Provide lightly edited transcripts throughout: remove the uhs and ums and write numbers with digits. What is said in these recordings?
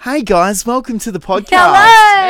Hey guys, welcome to the podcast. Hello!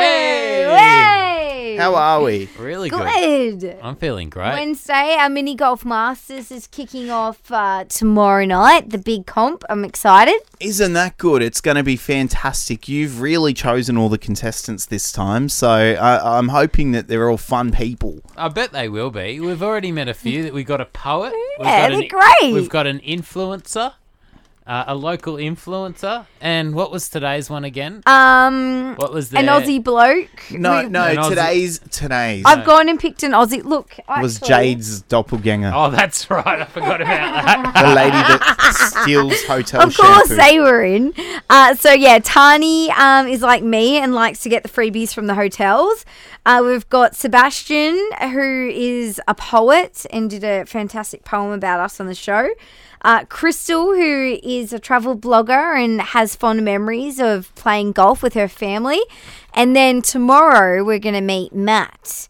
Hey! How are we? Really good. Good. I'm feeling great. Wednesday, our Mini Golf Masters is kicking off tomorrow night, the big comp. I'm excited. Isn't that good? It's going to be fantastic. You've really chosen all the contestants this time, so I'm hoping that they're all fun people. I bet they will be. We've already met a few. We've got a poet. Yeah, they're great. We've got an influencer. A local influencer. And what was today's one again? What was an Aussie bloke. No, An Aussie- today's I've gone and picked an Aussie. Look, was actually, Jade's doppelganger, Oh, that's right. I forgot about that. the lady that steals hotel Of course shampoo. they were in. So yeah, Tani is like me and likes to get the freebies from the hotels. We've got Sebastian, who is a poet and did a fantastic poem about us on the show. Crystal, who is a travel blogger and has fond memories of playing golf with her family. And then tomorrow we're going to meet Matt,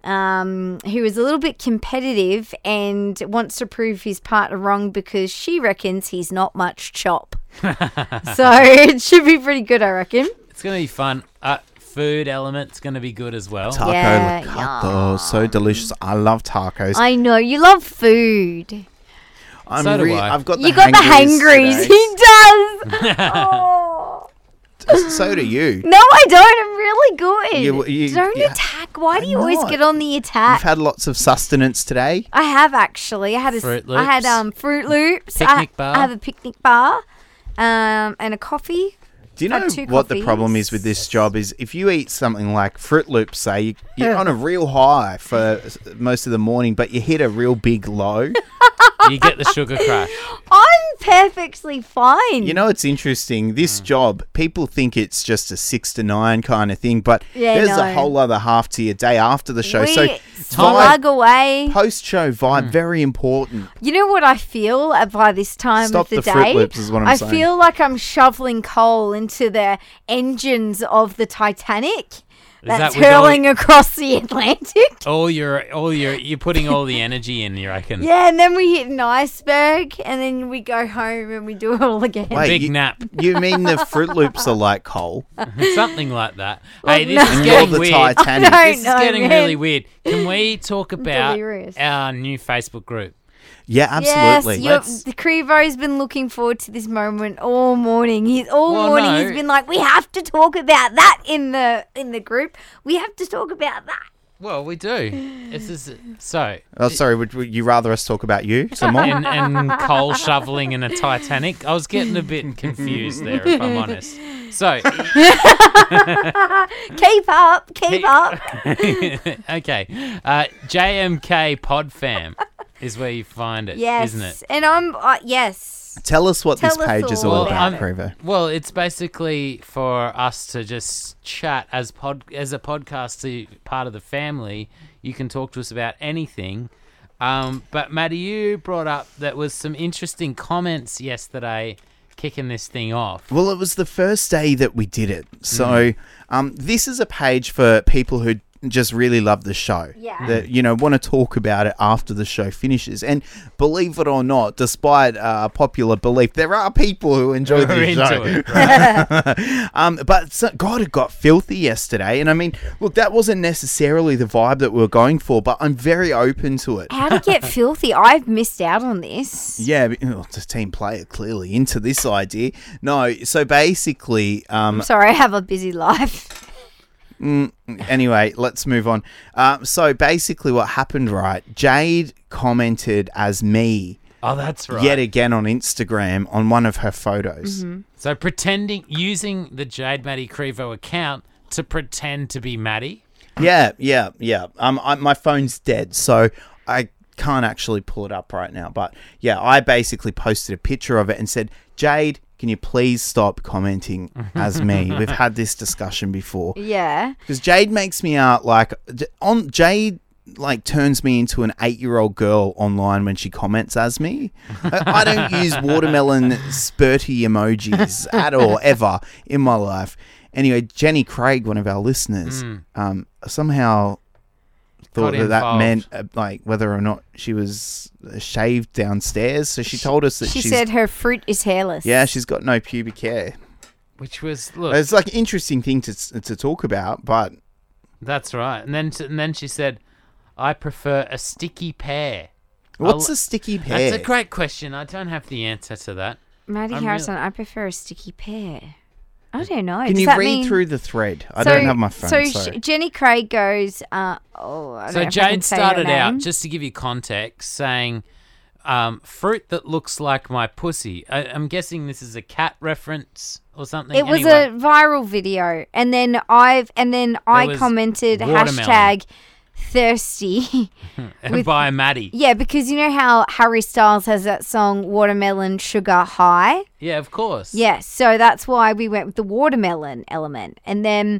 who is a little bit competitive and wants to prove his partner wrong because she reckons he's not much chop. So it should be pretty good, I reckon. It's going to be fun. Food element's going to be good as well. Taco Yeah, Lacato, so delicious. I love tacos. I know, you love food. So do I. I've got the You got the hangries. today. He does. Oh. So do you. No, I don't. I'm really good. Don't yeah. attack. Why do you I'm always not. get on the You've attack? had lots of sustenance today. I have actually. I had Fruit I had Loops. Fruit Loops. Picnic bar. I have a picnic bar. And a coffee. Do you know Had two what the problem is coffees. with this job is if you eat something like Fruit Loops, say, you're on a real high for most of the morning, but you hit a real big low. You get the sugar crash. I'm perfectly fine. You know, it's interesting. This job, people think it's just a 6 to 9 kind of thing, but Yeah, there's a no. whole other half to your day after the show. So we slug away. post-show vibe, very important. You know what I feel by this time Stop of the the day? Fruit Loops is what I'm I saying. feel like I'm shoveling coal into the engines of the Titanic that's that with all- hurling across the Atlantic. You're putting all the energy in, you reckon? Yeah, and then we hit an iceberg, and then we go home and we do it all again. Wait, Big you, nap. you mean the Fruit Loops are like coal? Something like that. Well, Hey, this no. is And you're getting the weird. Titanic. I This is know, getting man. really weird. Can we talk about Delirious. our new Facebook group? Yeah, absolutely. Yes, the Crevo's been looking forward to this moment all morning. He's no. been like, we have to talk about that in the group. We have to talk about that. Well, we do. This is so. Oh, sorry, would you rather us talk about you some more? And coal shoveling in a Titanic. I was getting a bit confused there, if I'm honest. So, Keep up. okay, JMK Podfam is where you find it, Yes, isn't it? and I'm yes. Tell us what this Tell us page is all all about about, it. Crevo. Well, it's basically for us to just chat as a podcast to part of the family. You can talk to us about anything. But Maddie, you brought up that was some interesting comments yesterday kicking this thing off. Well, it was the first day that we did it. So this is a page for people who just really love the show. Yeah. That, want to talk about it after the show finishes. And believe it or not, despite popular belief, there are people who enjoy We're the into show. it. But God, it got filthy yesterday. And I mean, look, that wasn't necessarily the vibe that we were going for, but I'm very open to it. How to get filthy? I've missed out on this. Yeah, it's a team player clearly into this idea. No, so basically, I'm sorry, I have a busy life. anyway, let's move on. So basically what happened, right, Jade commented as me Oh, that's right. yet again on Instagram on one of her photos. So using the Jade Maddie Crevo account to pretend to be Maddie. Yeah. My phone's dead, so I can't actually pull it up right now. But yeah, I basically posted a picture of it and said, Jade, can you please stop commenting as me? We've had this discussion before. Yeah. Because Jade makes me out like Jade turns me into an 8-year-old girl online when she comments as me. I don't use watermelon spurty emojis at all ever in my life. Anyway, Jenny Craig, one of our listeners, somehow thought Got that meant involved. whether or not she was shaved downstairs. So she told us that She she's said her fruit is hairless. yeah, she's got no pubic hair. Which was, look, It's like an interesting thing to talk about, but that's right. And then she said, I prefer a sticky pear. what's a sticky pear? That's a great question. I don't have the answer to that. Maddie I'm Harrison, I prefer a sticky pear. I don't know. Can Does you that read mean... through the thread? I don't have my phone. So sorry. Jenny Craig goes, I don't So know if I can Jade say her started out, name. just to give you context, saying fruit that looks like my pussy. I'm guessing this is a cat reference or something. It was Anyway, a viral video, and then I was commented watermelon. hashtag thirsty. with- by Maddie. Yeah, because you know how Harry Styles has that song Watermelon Sugar High? Yeah, of course. Yes, so that's why we went with the watermelon element. And then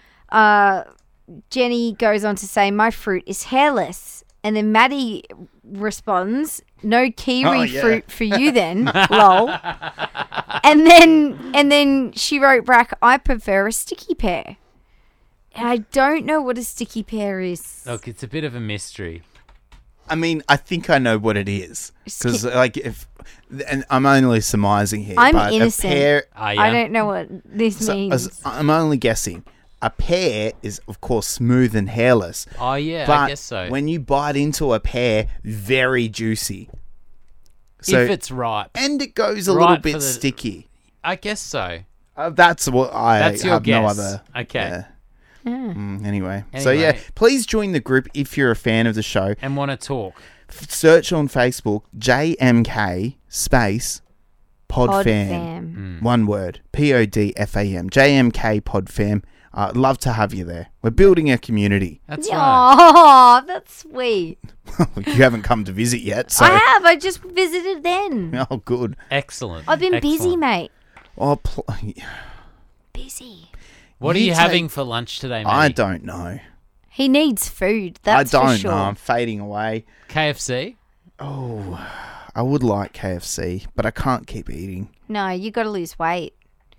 Jenny goes on to say, my fruit is hairless. And then Maddie responds, no kiwi fruit for you then, lol. And then she wrote back, I prefer a sticky pear. And I don't know what a sticky pear is. Look, it's a bit of a mystery. I mean, I think I know what it is because, like, and I'm only surmising here. I'm but innocent. A pear, Yeah. I don't know what this means. I'm only guessing. A pear is, of course, smooth and hairless. Oh, yeah, but I guess so. when you bite into a pear, very juicy. So, if it's ripe. and it goes a Right little for bit the- sticky. I guess so. That's what I That's your have guess. no other. Okay. Yeah. Anyway, so Anyway. yeah, please join the group if you're a fan of the show. And want to talk. Search on Facebook JMK space Podfam. Podfam. One word. PODFAM. JMK Podfam. I'd love to have you there. We're building a community. That's right. Oh, that's sweet. You haven't come to visit yet, so. I have. I just visited then. Oh, good. Excellent. I've been busy, Excellent. mate. Oh, Busy. What are You you take- having for lunch today, Maddie? I don't know. He needs food. That's I don't for sure. know. I'm fading away. KFC? Oh, I would like KFC, but I can't keep eating. No, you got to lose weight.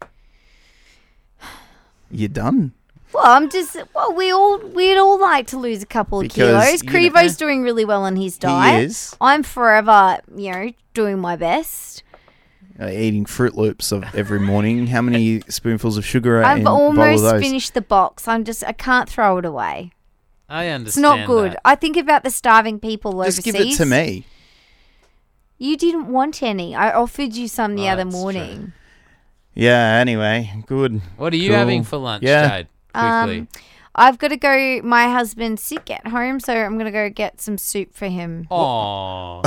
You're done. Well, we'd all like to lose a couple of Because, kilos. you know- Crevo's doing really well on his diet. He is. I'm forever, doing my best. Eating Fruit Loops of every morning. How many spoonfuls of sugar are in I've a bowl of almost those? finished the box. I can't throw it away. I It's understand. not good. that. I think about the starving people Just overseas. give it to me. You didn't want any. I offered you some the Oh, other that's morning. Yeah, anyway. Good. What are you Cool. having for lunch, Yeah. Jade? Quickly. I've got to go. My husband's sick at home, so I'm going to go get some soup for him. Oh.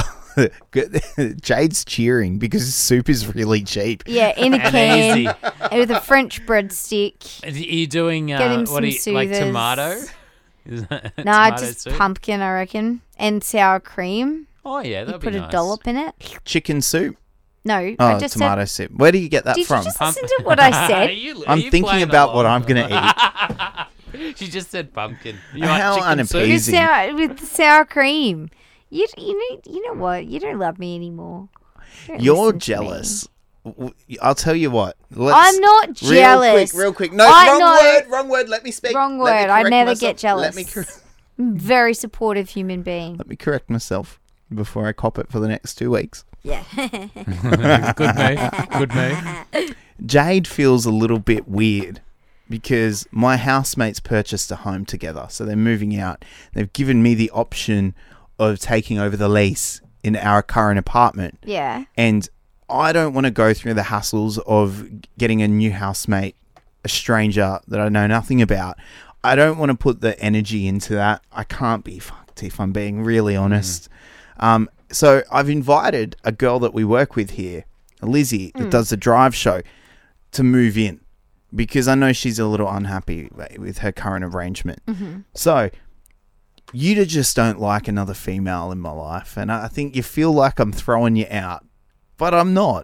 Jade's cheering because soup is really cheap. Yeah, in a And can easy. with a French breadstick. Are you doing Get him what do some you like soothers. tomato? Is that Nah, tomato just soup? pumpkin, I reckon, and sour cream. Oh yeah, You that'd put be a nice. dollop in it. Chicken soup. No, Oh, I just tomato soup. Where do you get that Did from? you just listen to what I said? I'm thinking about what I'm going to eat. She just said pumpkin. You How like chicken soup? unappeasing. With sour cream. You know what? You don't love me anymore. You don't You're listen to me. jealous. I'll tell you what. I'm not jealous. Real quick. No, I wrong know- wrong word. Let me speak. Wrong Let me word. I correct never myself. get jealous. Let me, I'm a very supportive human being. let me correct myself before I cop it for the next 2 weeks. Yeah. Good move. Good move. Jade feels a little bit weird because my housemates purchased a home together. So they're moving out. They've given me the option of taking over the lease in our current apartment. Yeah. And I don't want to go through the hassles of getting a new housemate, a stranger that I know nothing about. I don't want to put the energy into that. I can't be fucked if I'm being really honest. So I've invited a girl that we work with here, Lizzie, that does the drive show, to move in because I know she's a little unhappy with her current arrangement. So you just don't like another female in my life, and I think you feel like I'm throwing you out, but I'm not.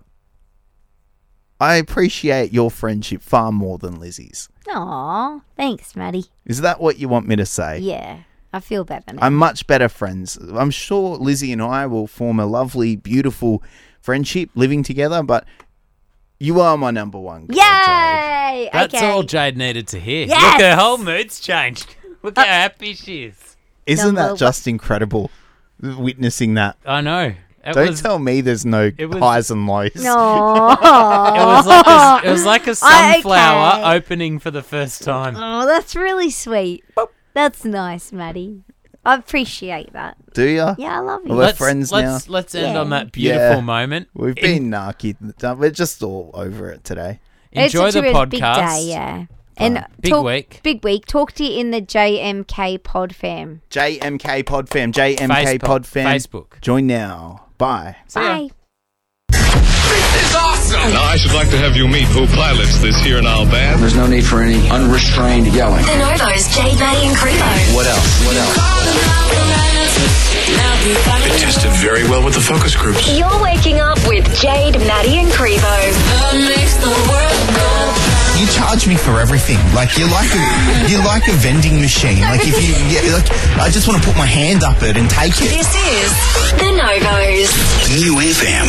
I appreciate your friendship far more than Lizzie's. Aw, thanks, Maddie. Is that what you want me to say? Yeah, I feel better now. I'm much better friends. I'm sure Lizzie and I will form a lovely, beautiful friendship living together, but you are my number one girl, Jade. Yay! That's okay. all Jade needed to hear. Yes! Look, her whole mood's changed. Look how happy she is. Isn't Number that just incredible, witnessing that? I know. Don't tell me there's no was- highs and lows. No. It was like a sunflower Okay. opening for the first time. Oh, that's really sweet. That's nice, Maddie. I appreciate that. Do ya? Yeah, I love you. Well, we're friends now. Let's end Yeah. on that beautiful Yeah. moment. We've been we're just all over it today. Enjoy it's the a podcast. big day, yeah. And Big week. Big week. Talk to you in the JMK Pod Fam. JMK Pod Fam. JMK Facebook. Pod Fam. Facebook. Join now. Bye. See ya. Bye. Now, I should like to have you meet who pilots this here now band. There's no need for any unrestrained yelling. The Novos, Jade, Maddie and Crevo. What else? What else? It tested very well with the focus groups. You're waking up with Jade, Maddie and Crevo. You charge me for everything. Like you're like a vending machine. Like if I just want to put my hand up it and take it. This is The Novos. New FM.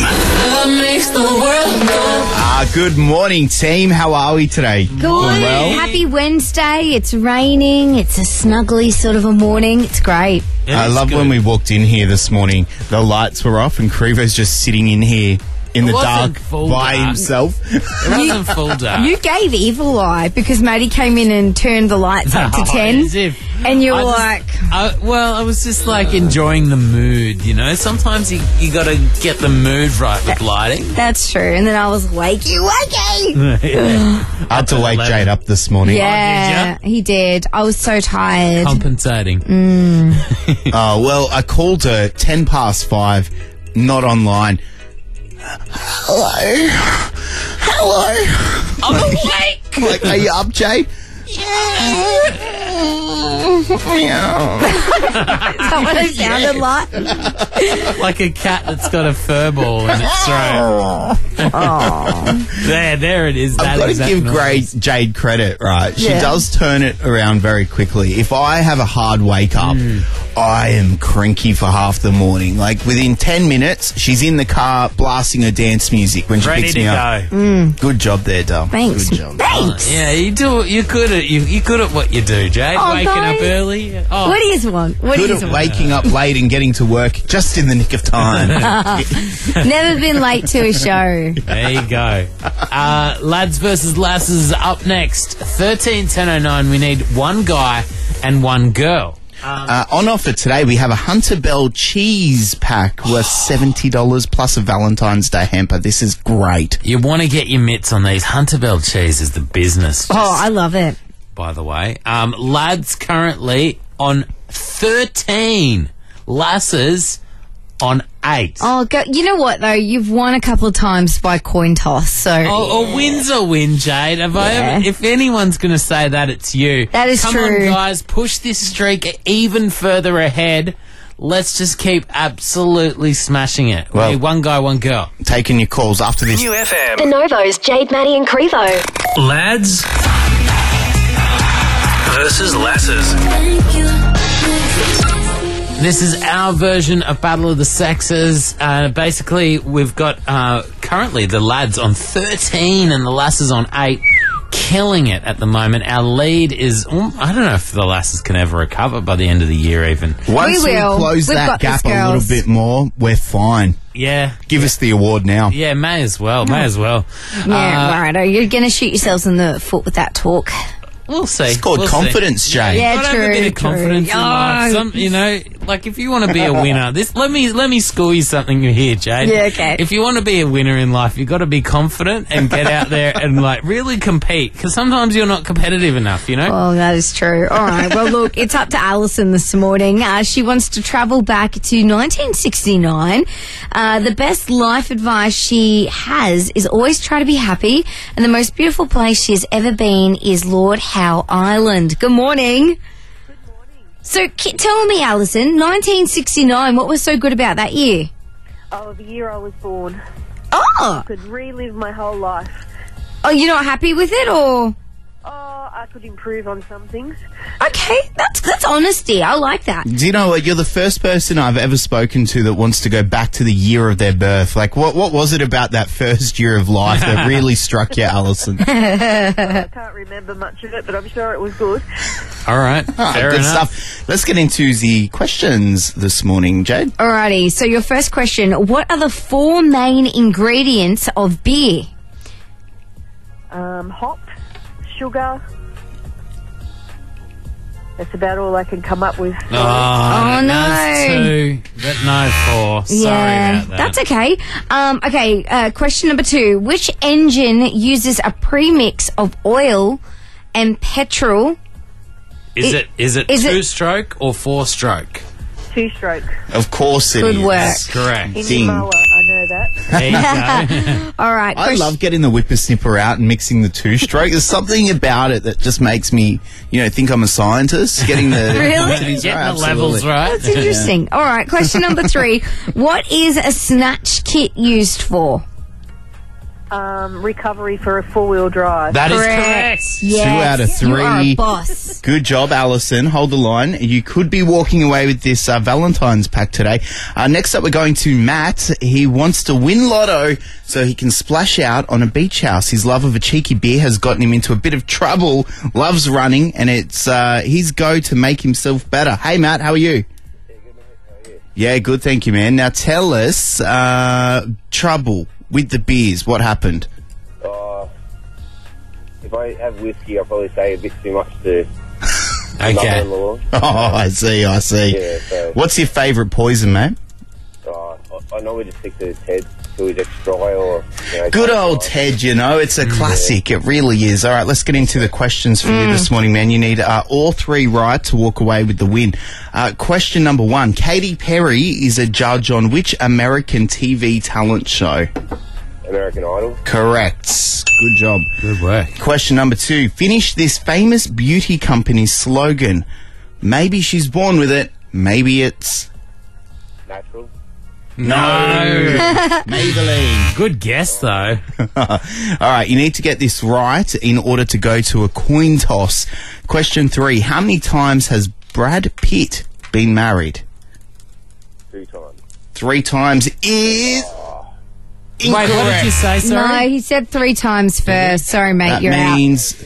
Good morning, team. How are we today? Good. Well? Happy Wednesday. It's raining. It's a snuggly sort of a morning. It's great. I love when we walked in here this morning. The lights were off and Crevo's just sitting in here in the wasn't dark full by dark. himself. It wasn't full dark. You gave evil eye because Maddie came in and turned the lights up to 10. As if- And you were I like... I was just like enjoying the mood, you know. Sometimes you got to get the mood right with lighting. That's true. And then I was wakey. I had to wake Jade up this morning. Yeah, he did. I was so tired. Compensating. Well, I called her 5:10, not online. Hello. I'm awake. I'm like, are you up, Jade? Is that what it sounded like? Like a cat that's got a fur ball in its throat. There it is. I've got to give Jade credit, right? She does turn it around very quickly. If I have a hard wake up, I am cranky for half the morning. Like within 10 minutes, she's in the car blasting her dance music when she Ready picks to me up. go. Good job there, Dom. Thanks. Good job. Thanks. Yeah, you do. You're good at you're good at what you do, Jade. Oh, Waking guys. up early. Oh, What do you want? What Good do at you want? waking up late and getting to work just in the nick of time. Never been late to a show. there you go. Lads versus lasses up next. 13-10-09. We need one guy and one girl. On offer today, we have a Hunter Bell cheese pack worth $70 plus a Valentine's Day hamper. This is great. You want to get your mitts on these. Hunter Bell cheese is the business. Oh, I love it. By the way, lads currently on 13. Lasses on 8. Oh, you know what though? You've won a couple of times by coin toss, so Oh, a win's a win, Jade. If anyone's going to say that, it's you. That is Come true. on, guys, push this streak even further ahead. Let's just keep absolutely smashing it. Well- We need one guy, one girl. Taking your calls after this. New FM. The Novos, Jade, Maddie and Crevo. Lads versus lasses. This is our version of Battle of the Sexes. Basically, we've got currently the lads on 13 and the lasses on 8. Killing it at the moment. Our lead is, I don't know if the lasses can ever recover by the end of the year even. Once we will. close We've that got gap this, a little girls. bit more, we're fine. Yeah. Give us the award now. Yeah, may as well. May as well. yeah, righto. You're going to shoot yourselves in the foot with that talk. We'll see. It's called We'll confidence, see. Jay. Yeah, Gotta have true, a bit of true. confidence in life. Oh. You know, like if you want to be a winner, let me school you something here, Jade. Yeah, okay. If you want to be a winner in life, you've got to be confident and get out there and like really compete. Because sometimes you're not competitive enough, you know. Oh, that is true. All right. Well, look, it's up to Alison this morning. She wants to travel back to 1969. The best life advice she has is always try to be happy. And the most beautiful place she has ever been is Lord Howe Island. Good morning. Good morning. So, tell me, Alison, 1969, what was so good about that year? Oh, the year I was born. Oh, Could relive my whole life. you're not happy with it, or? Oh, I could improve on some things. Okay, that's honesty. I like that. Do you know what? You're the first person I've ever spoken to that wants to go back to the year of their birth. Like, what was it about that first year of life that really struck you, Alison? I can't remember much of it, but I'm sure it was good. All right, fair Good enough. stuff. Let's get into the questions this morning, Jade. Alrighty, so your first question. What are the 4 main ingredients of beer? Hop, sugar. That's about all I can come up with. Oh, no. That's 2, but no 4. Sorry about that. That's okay. Question number 2. Which engine uses a premix of oil and petrol? Is it is it- 2-stroke or 4-stroke? 2-stroke. Of course it is. Good work. Correct. In Ding. the mower, I know that. There you go. All right. I love getting the whippersnipper out and mixing the 2-stroke. There's something about it that just makes me, think I'm a scientist. Getting the Really? Getting the levels right. That's interesting. All right. Question number 3. What is a snatch kit used for? Recovery for a 4-wheel drive. That is correct. Yes. 2 out of 3. You are a boss. Good job, Alison. Hold the line. You could be walking away with this Valentine's pack today. Next up, we're going to Matt. He wants to win lotto so he can splash out on a beach house. His love of a cheeky beer has gotten him into a bit of trouble, loves running, and it's his go to make himself better. Hey, Matt, how are you? Yeah, good, thank you, man. Now tell us, trouble with the beers. What happened? If I have whiskey, I'll probably say a bit too much to Okay. mother-in-law. Oh, I see. Yeah, so What's your favourite poison, mate? I normally just stick to Ted till he's extra dry or... Good old Ted, it's a classic. It really is. All right, let's get into the questions for you this morning, man. You need all 3 right to walk away with the win. Question number 1. Katy Perry is a judge on which American TV talent show? American Idol. Correct. Good job. Good work. Question number 2. Finish this famous beauty company's slogan. Maybe she's born with it. Maybe it's... Natural. No. Maybelline. Good guess, though. All right, you need to get this right in order to go to a coin toss. Question 3. How many times has Brad Pitt been married? 2 times. 3 times is Wait, what did you say, No, sorry? he said 3 times first. Sorry, mate, that you're out. means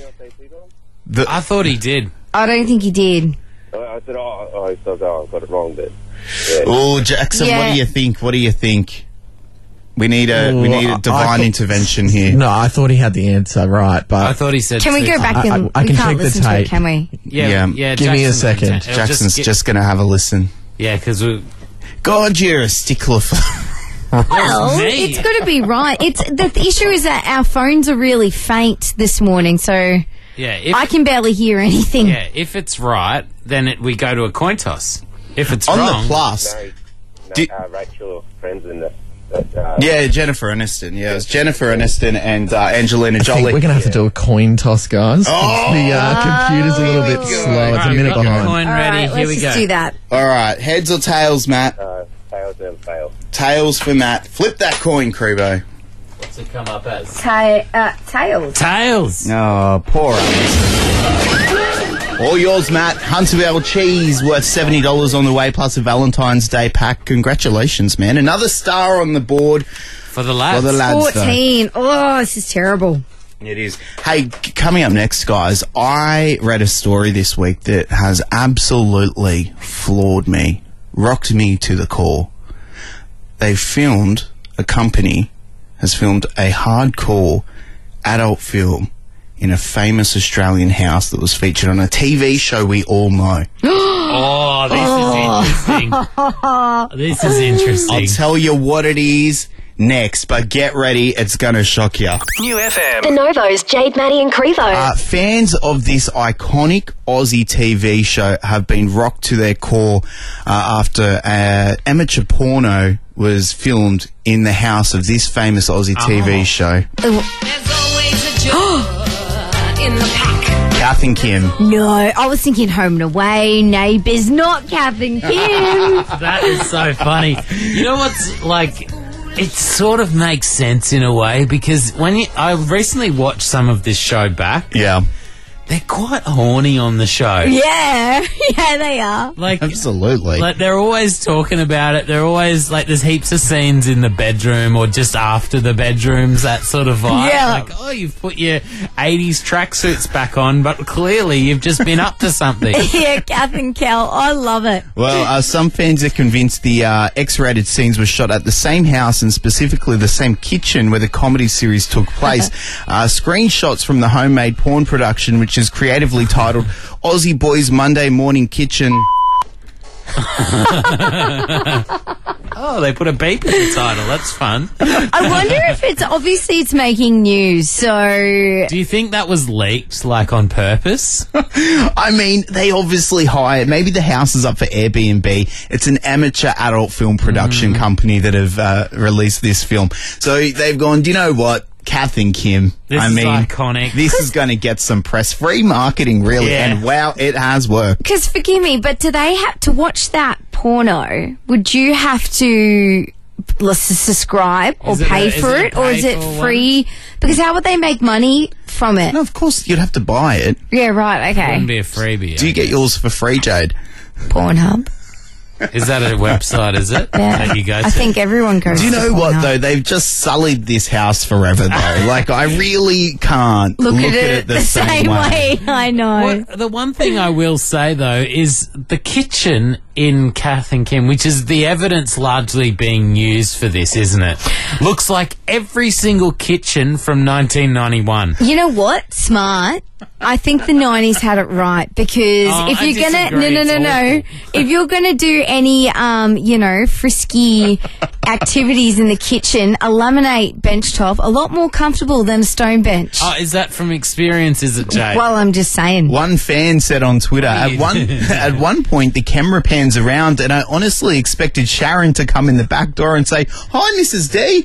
I thought he did. I don't think he did. I said, I got it wrong, but... Yeah. Oh, Jackson, Yeah. what do you think? What do you think? We need a divine intervention here. No, I thought he had the answer right, I but thought he said Can we 2 go times. back and I we can can't check the listen to it, tape. can we? Yeah. Give me a Jackson's second. intent. It'll Jackson's get- just going to have a listen. Yeah, because we... God, you're a stickler for... Well, me. it's got to be right. It's the issue is that our phones are really faint this morning, so Yeah, if, I can barely hear anything. yeah, if it's right, then we go to a coin toss. If it's On wrong... the plus... Rachel or friends in the... Yeah, Jennifer Aniston. Yeah, it was Jennifer Aniston and Angelina I think Jolie. we're going to have to do a coin toss, guys. Oh, the computer's a little bit slow. It's a Alright, minute we've got the behind. coin All ready. right, Here let's we just go. do that. All right, heads or tails, Matt? Tails and fail. Tails for Matt. Flip that coin, Krubo. What's it come up as? Tails. Tails. Oh, poor Alison. All yours, Matt. Hunterville cheese worth $70 on the way, plus a Valentine's Day pack. Congratulations, man. Another star on the board For the lads. for the lads, though. 14. Oh, this is terrible. It is. Hey, coming up next, guys, I read a story this week that has absolutely floored me, rocked me to the core. A company has filmed a hardcore adult film in a famous Australian house that was featured on a TV show we all know. Oh, this is interesting. This is interesting. I'll tell you what it is next, but get ready, it's going to shock you. The Novos, Jade, Maddie and Crevo. Fans of this iconic Aussie TV show have been rocked to their core after amateur porno was filmed in the house of this famous Aussie TV show. In the pack. Kath and Kim. No, I was thinking Home and Away, Neighbours, not Kath and Kim. That is so funny. You know what's like? It sort of makes sense in a way because I recently watched some of this show back. Yeah. they're quite horny on the show. Yeah, they are. Like, Absolutely. like they're always talking about it. They're always like, there's heaps of scenes in the bedroom or just after the bedrooms, that sort of vibe. Yeah. Like, oh, you've put your 80s tracksuits back on, but clearly you've just been up to something. Yeah, Kath and Kel, I love it. Well, some fans are convinced the X-rated scenes were shot at the same house and specifically the same kitchen where the comedy series took place. Screenshots from the homemade porn production, which is creatively titled Aussie Boys Monday Morning Kitchen. Oh, they put a beep in the title. That's fun. I wonder if it's making news, so... Do you think that was leaked, like, on purpose? I mean, they obviously hired... Maybe the house is up for Airbnb. It's an amateur adult film production company that have released this film. So they've gone, do you know what? Kath and Kim. This is iconic. This is going to get some press. Free marketing, really. Yeah. And wow, it has worked. Because, forgive me, but do they have to watch that porno? Would you have to subscribe or pay for it? Or is it free? Because how would they make money from it? No, of course, you'd have to buy it. Yeah, right, okay. Wouldn't be a freebie. Do you get yours for free, Jade? Pornhub. Is that a website, is it? Yeah. That you go to? I think everyone goes Do you to know what, Pornhub. though? They've just sullied this house forever, though. Like, I really can't Look at it the same way. I know. Well, the one thing I will say, though, is the kitchen in Kath and Kim, which is the evidence largely being used for this, isn't it? Looks like every single kitchen from 1991. You know what? Smart. I think the 90s had it right because if I you're gonna disagree. It's awful. if you're gonna do any frisky activities in the kitchen, a laminate bench top a lot more comfortable than a stone bench. Oh, is that from experience, is it, Jay? Well, I'm just saying. One fan said on Twitter, at one point the camera pans around and I honestly expected Sharon to come in the back door and say, "Hi, Mrs. D."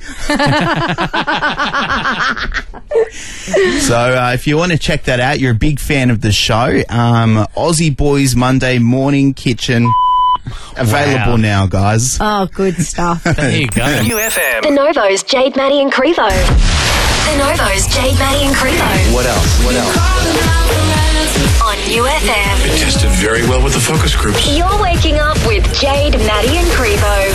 So if you want to check that out, you're a big fan of the show. Aussie Boys Monday Morning Kitchen. Available now, guys. Oh, good stuff. There you go. New FM. The Novo's Jade, Maddie and Crevo. The Novo's Jade, Maddie and Crevo. What else? What else? On New FM. It tested very well with the focus groups. You're waking up with Jade, Maddie and Crevo.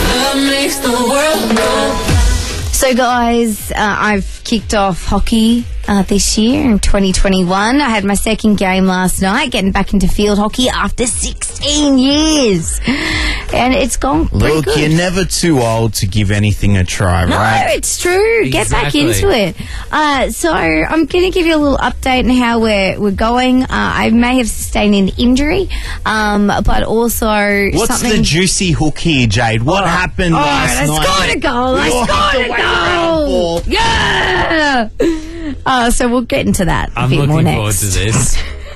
So, guys, I've kicked off hockey this year in 2021. I had my second game last night, getting back into field hockey after 16 years. And it's gone pretty Look, good. you're never too old to give anything a try, No, right? it's true. Get back Exactly. into it. So I'm going to give you a little update on how we're going. I may have sustained an injury, but also What's something... the juicy hook here, Jade? What happened last I night? scored a goal. I scored a goal. Yeah. So we'll get into that a I'm bit more looking forward next. to this.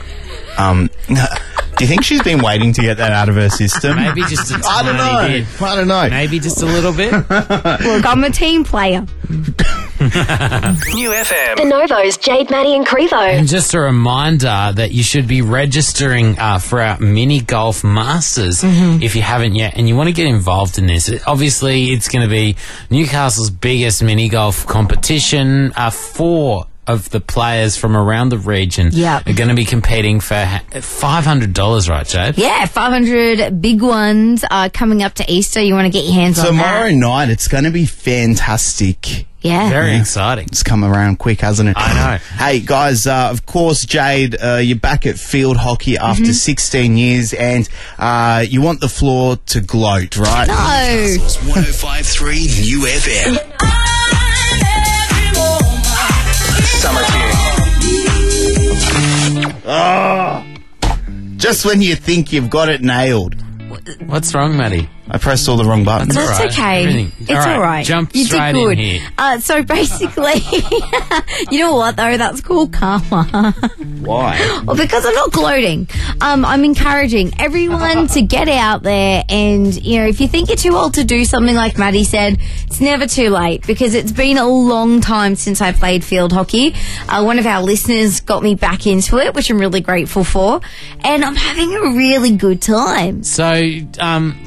Do you think she's been waiting to get that out of her system? Maybe just a I don't tiny know. bit. I don't know. Maybe just a little bit. Look, I'm a team player. New FM. The Novo's Jade, Maddie and Crevo. And just a reminder that you should be registering for our mini golf masters if you haven't yet, and you want to get involved in this. Obviously, it's going to be Newcastle's biggest mini golf competition. 4 of the players from around the region are going to be competing for $500, right, Jade? Yeah, 500 big ones are coming up to Easter. You want to get your hands on Tomorrow that. night, it's going to be fantastic. Yeah. Very exciting. It's come around quick, hasn't it? I know. Hey, guys, of course, Jade, you're back at field hockey after 16 years, and you want the floor to gloat, right? No. 105.3 New FM. Summer tune. Just when you think you've got it nailed. What's wrong, Maddie? I pressed all the wrong buttons. That's That's all right. okay. Everything- It's all right, all right. jump you straight did in good. here. So basically, you know what though? That's called karma. Why? Well, because I'm not gloating. I'm encouraging everyone to get out there and, you know, if you think you're too old to do something like Maddie said, it's never too late because it's been a long time since I played field hockey. One of our listeners got me back into it, which I'm really grateful for, and I'm having a really good time. So, like when you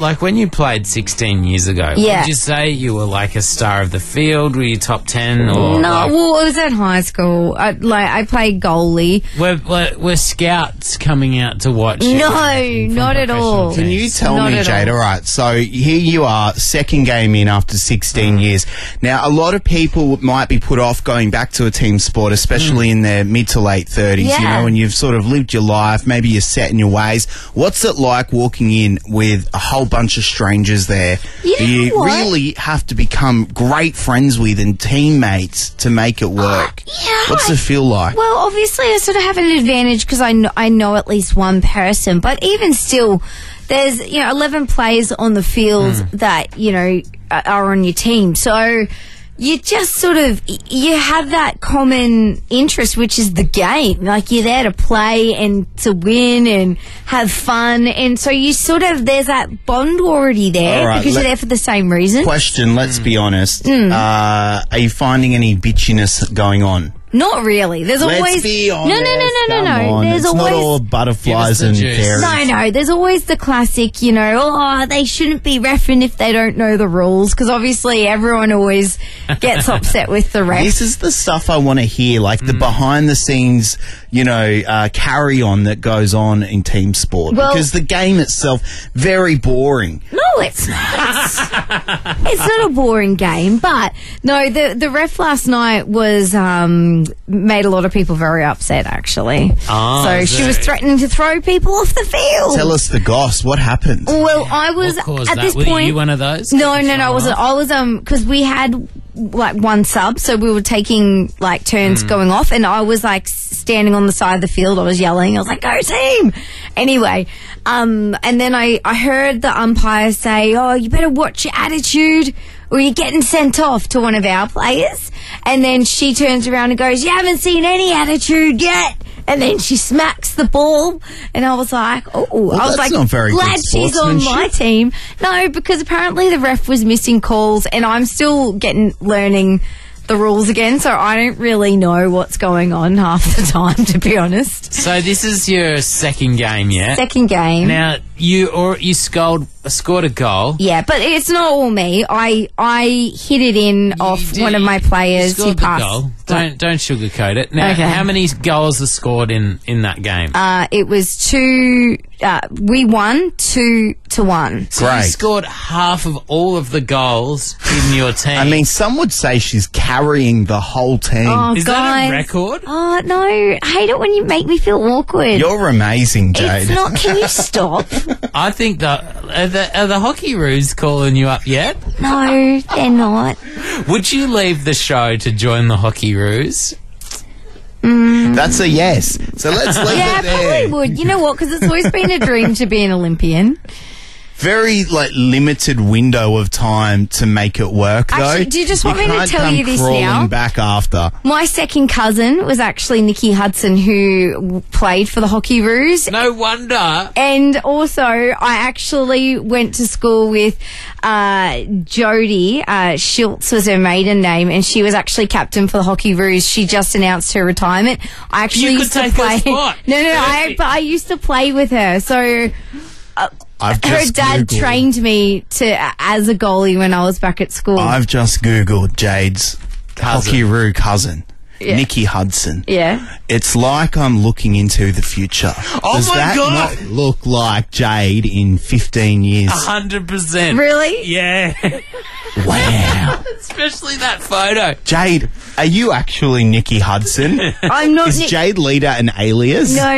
you played 16 years ago, Yeah. would you say you were like a star of the field? Were you top 10? Or No, like, well, it was at high school. I played goalie. were scouts coming out to watch you No, from not at professional all. Can you teams? tell Not me, at Jade? all. All right, so here you are, second game in after 16 years. Now, a lot of people might be put off going back to a team sport, especially in their mid to late 30s, you Yeah. know, when you've sort of lived your life, maybe you're set in your ways. What's it like walking in with a whole bunch of strangers there? You know what? really have to become great friends with and teammates to make it work. yeah, What's it feel like? Well, obviously, I sort of have an advantage because I know at least one person. But even still, there's 11 players on the field that are on your team. So you just sort of you have that common interest, which is the game. Like, you're there to play and to win and have fun, and so you sort of there's that bond already there All right, because you're there for the same reason. Question, let's be honest. Are you finding any bitchiness going on? Not really. There's Let's always be honest. No. Come on. There's it's always not all butterflies Give and us the juice. fairies. No, there's always the classic, they shouldn't be reffing if they don't know the rules, because obviously everyone always gets upset with the ref. This is the stuff I want to hear, like the behind the scenes, carry on that goes on in team sport. Well- because the game itself, very boring. No, it's not. It's not a boring game, but no, the ref last night was made a lot of people very upset, actually. So she was threatening to throw people off the field. Tell us the goss. What happened? Well, I was What caused at that? this Were point. you one of those? No, I Thrown wasn't. off? I was because we had like one sub, so we were taking like turns going off, and I was like standing on the side of the field. I was yelling. I was like, "Go team!" Anyway, and then I heard the umpire say, "Oh, you better watch your attitude, or you're getting sent off," to one of our players. And then she turns around and goes, "You haven't seen any attitude yet." And then she smacks the ball, and I was like, "Oh!" I was that's like, not very good "Glad she's on my sportsmanship." team." No, because apparently the ref was missing calls, and I'm still learning the rules again, so I don't really know what's going on half the time, to be honest. So this is your second game, yeah? Second game. Now, you scored a goal. Yeah, but it's not all me. I hit it in off did- one of my You players who scored the passed. goal. Don't sugarcoat it. Now, Okay. how many goals are scored in that game? It was two. We won 2-1. So you Great. scored half of all of the goals in your team. I mean, some would say she's carrying the whole team. Oh, is guys. that a record? Oh no! I hate it when you make me feel awkward. You're amazing, Jade. It's not. Can you stop? I think are the Hockey Roos calling you up yet? No, they're not. Would you leave the show to join the Hockey Roos? That's a yes. So let's leave Yeah, I it there. probably would. You know what? Because it's always been a dream to be an Olympian. Very limited window of time to make it work, though. Actually, do you just want me to can't tell come you this crawling now? back after. My second cousin was actually Nikki Hudson, who played for the Hockey Roos. No wonder. And also, I actually went to school with Jodie Schultz was her maiden name, and she was actually captain for the Hockey Roos. She just announced her retirement. I actually You could used to take her play. spot. No, I used to play with her. So I've her just dad Googled. trained me as a goalie when I was back at school. I've just Googled Jade's Hockey Roo cousin, Nikki Hudson. Yeah. It's like I'm looking into the future. Oh Does my that God. not look like Jade in 15 years? 100%. Really? Yeah. Wow. Especially that photo. Jade, are you actually Nikki Hudson? I'm not. Is Jade Leader an alias? No.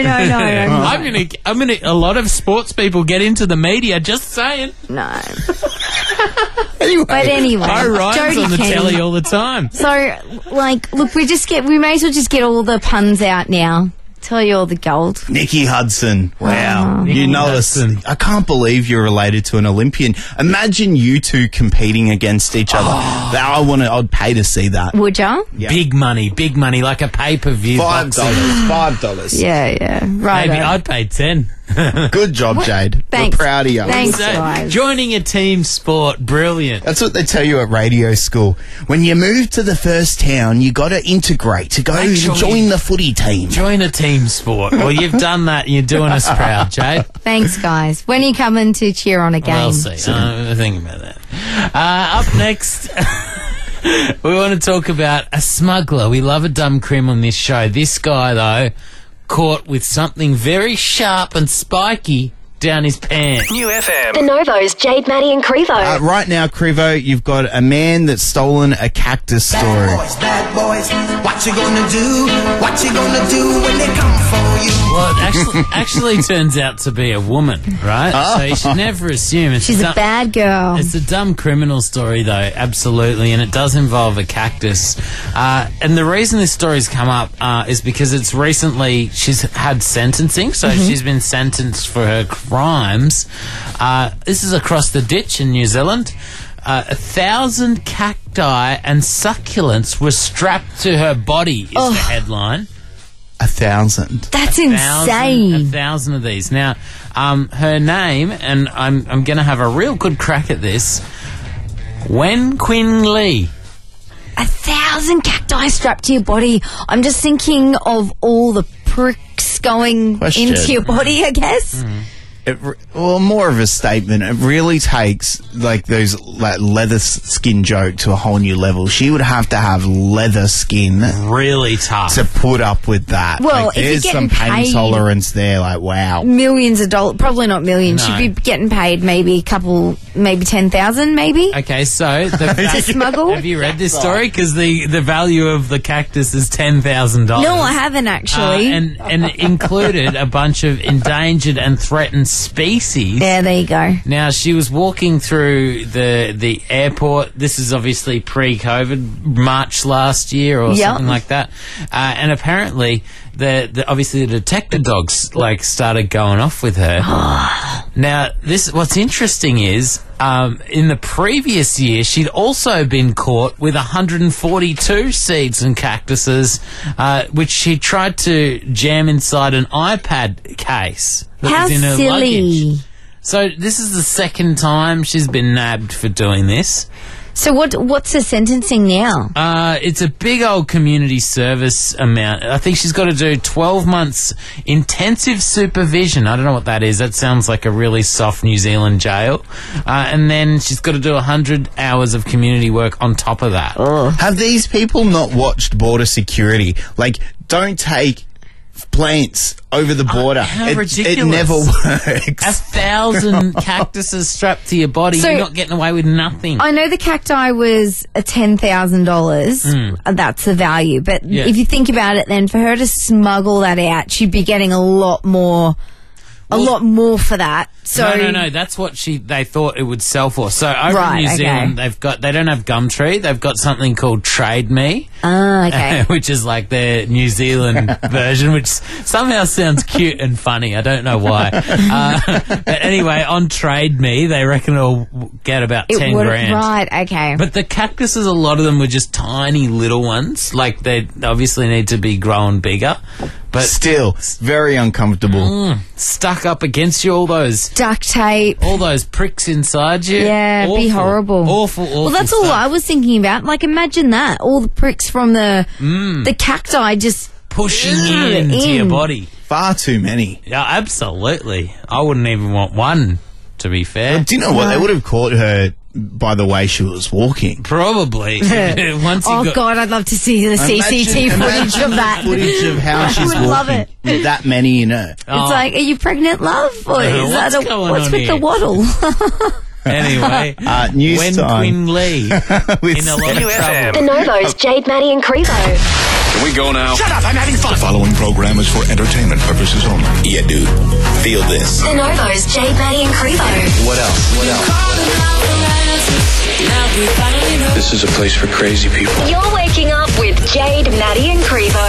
I'm gonna. A lot of sports people get into the media. Just saying. No. Anyway, But anyway, I rhymes Jodie on the Kenny. telly all the time. So, look, we may as well just get all the puns out now. Tell you all the gold. Nikki Hudson. Wow. Nikki You know us. Hudson. I can't believe you're related to an Olympian. Imagine you two competing against each other. I'd pay to see that. Would ya? Yeah. Big money, like a pay-per-view. $5. boxing. $5. Yeah. Right. Maybe I'd pay 10. Good job, Jade. Thanks. We're proud of you. Thanks, So, guys. joining a team sport, brilliant. That's what they tell you at radio school. When you move to the first town, you got to integrate to go Actually- join the footy team. Join a team sport. Well, you've done that. You're doing us proud, Jade. Thanks, guys. When are you coming to cheer on a game? We'll see. Think about that. Up next, we want to talk about a smuggler. We love a dumb crim on this show. This guy, though, caught with something very sharp and spiky down his pants. New FM. The Novo's Jade, Maddie and Crevo. Right now, Crivo, you've got a man that's stolen a cactus story. Bad boys, what you gonna do? What you gonna do when they come for you? Well, it actually turns out to be a woman, right? So you should never assume it's She's a bad girl. It's a dumb criminal story, though, absolutely, and it does involve a cactus. And the reason this story's come up is because she's had sentencing, so she's been sentenced for her crimes. This is across the ditch in New Zealand. 1,000 cacti and succulents were strapped to her body, is the headline. 1,000. That's insane. 1,000 of these. Now, her name, and I'm going to have a real good crack at this, Wen Quinn Lee. 1,000 cacti strapped to your body. I'm just thinking of all the pricks going into your body, I guess. More of a statement. It really takes those leather skin joke to a whole new level. She would have to have leather skin, really tough, to put up with that. Well, if you're there's getting some pain paid tolerance there. Wow, millions of dollars, probably not millions. No. She'd be getting paid maybe 10,000, maybe. Okay, so to smuggle. Have you read this story? Because the value of the cactus is $10,000. No, I haven't actually. And it included a bunch of endangered and threatened species. Yeah, there you go. Now, she was walking through the airport. This is obviously pre-COVID, March last year or something like that. And apparently, obviously the detector dogs started going off with her. Now, what's interesting is in the previous year, she'd also been caught with 142 seeds and cactuses, which she tried to jam inside an iPad case that How was in her silly. luggage. So this is the second time she's been nabbed for doing this. So what's the sentencing now? It's a big old community service amount. I think she's got to do 12 months intensive supervision. I don't know what that is. That sounds like a really soft New Zealand jail. And then she's got to do 100 hours of community work on top of that. Have these people not watched border security? Don't take plants over the border. How ridiculous. It never works. 1,000 cactuses strapped to your body. So- You're not getting away with nothing. I know the cacti was $10,000. That's the value. But Yeah. if you think about it, then for her to smuggle that out, she'd be getting a lot more for that. So No. That's what they thought it would sell for. So over Right, in New okay. Zealand, they don't have Gumtree. They've got something called Trade Me. okay. Which is like their New Zealand version, which somehow sounds cute and funny. I don't know why. But anyway, on Trade Me, they reckon it'll get about 10 grand. Right, okay. But the cactuses, a lot of them were just tiny little ones. They obviously need to be grown bigger. But Still, very uncomfortable. stuck up against you, all those Duct tape. pricks inside you. Yeah, it'd be Awful. horrible. Awful. Well, that's all stuff. I was thinking about. Imagine that. All the pricks from the cacti just pushing into your body. Far too many. Yeah, absolutely. I wouldn't even want one, to be fair. Do you know what? They would have caught her by the way she was walking. Probably. Once you Oh, got, God, I'd love to see the CCTV footage of that. Footage of how I she's would walking love it. with that many in her. It's like, are you pregnant, love? Or is what's that going what's on with here? the waddle? Anyway, News Wen time. Quinn Lee With in a lot of The trouble. Novo's Jade, Maddie and Crevo. Can we go now? Shut up, I'm having fun. The following program is for entertainment purposes only. Yeah, dude. Feel this. The Novo's Jade, Maddie and Crevo. What else? What else? This is a place for crazy people. You're waking up with Jade, Maddie and Crevo.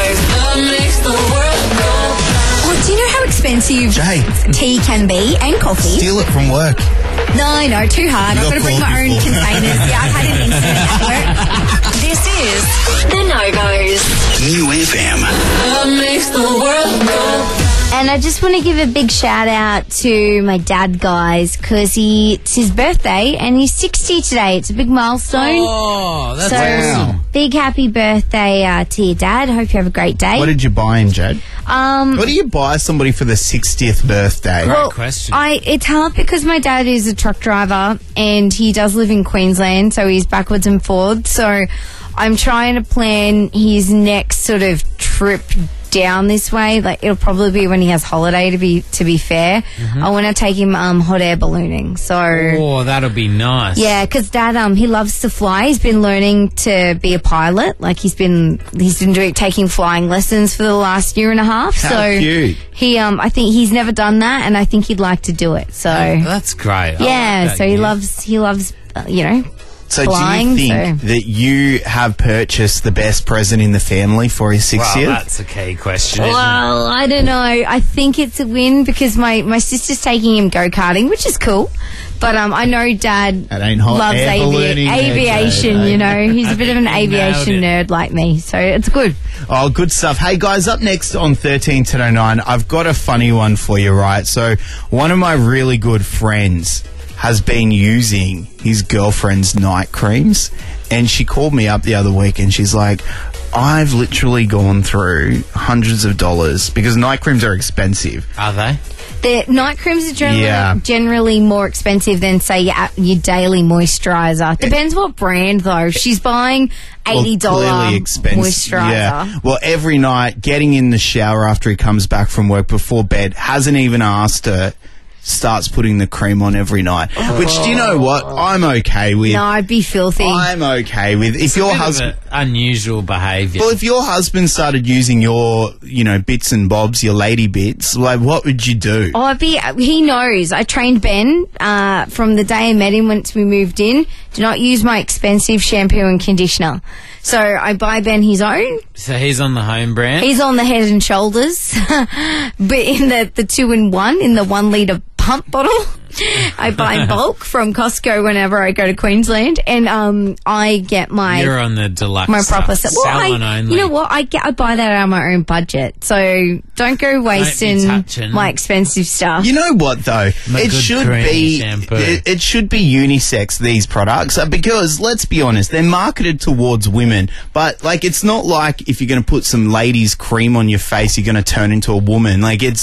Oh, do you know how expensive Jay, tea can be and coffee? steal it from work. No, too hard. I've got to bring my own containers. Yeah, I've had an incident at work. This is The Novo's. New FM. Makes the world go. And I just want to give a big shout out to my dad, guys, because it's his birthday and he's 60 today. It's a big milestone. Oh, that's so awesome. Big happy birthday to your dad. Hope you have a great day. What did you buy him, Jade? What do you buy somebody for the 60th birthday? Great question. It's hard because my dad is a truck driver and he does live in Queensland, so he's backwards and forwards. So I'm trying to plan his next sort of trip down this way. Like, it'll probably be when he has holiday, to be fair. I want to take him hot air ballooning. So that'll be nice. yeah, because Dad he loves to fly. He's been learning to be a pilot. Like, he's been taking flying lessons for the last year and a half. How so cute. he I think he's never done that, and I think he'd like to do it. So That's great. I yeah, like that so he news. loves So flying, do you think that you have purchased the best present in the family for his 60th? Well, that's a key question. Isn't Well, I don't know. I think it's a win because my sister's taking him go-karting, which is cool. But I know Dad That ain't hot loves air ballooning there, aviation, Jade. you know. He's a bit of an aviation nerd like me, so it's good. Oh, good stuff. Hey, guys, up next on 13 to 09, I've got a funny one for you, right? So one of my really good friends has been using his girlfriend's night creams, and she called me up the other week and she's like, I've literally gone through hundreds of dollars because night creams are expensive. Are they? The night creams are generally more expensive than, say, your daily moisturiser. Depends what brand, though. She's buying $80 clearly expensive. moisturiser. Yeah. Well, every night, getting in the shower after he comes back from work before bed, hasn't even asked her, starts putting the cream on every night. Which, do you know what? I'm okay with. No, I'd be filthy. I'm okay with. If your husband... unusual behaviour. Well, if your husband started using your, bits and bobs, your lady bits, like, what would you do? Oh, he knows. I trained Ben from the day I met him once we moved in. Do not use my expensive shampoo and conditioner. So I buy Ben his own. So he's on the home brand? He's on the Head and Shoulders, but in the 2-in-1, in the 1 litre pump bottle. I buy in bulk from Costco whenever I go to Queensland, and I get my... You're on the deluxe my proper stuff. set. Well, Salon only. You know what? I buy that out of my own budget, so don't go wasting touching. my expensive stuff. You know what, though? My It good should cream be shampoo. it should be unisex, these products, because, let's be honest, they're marketed towards women, but, like, it's not like if you're going to put some ladies' cream on your face, you're going to turn into a woman. Like, it's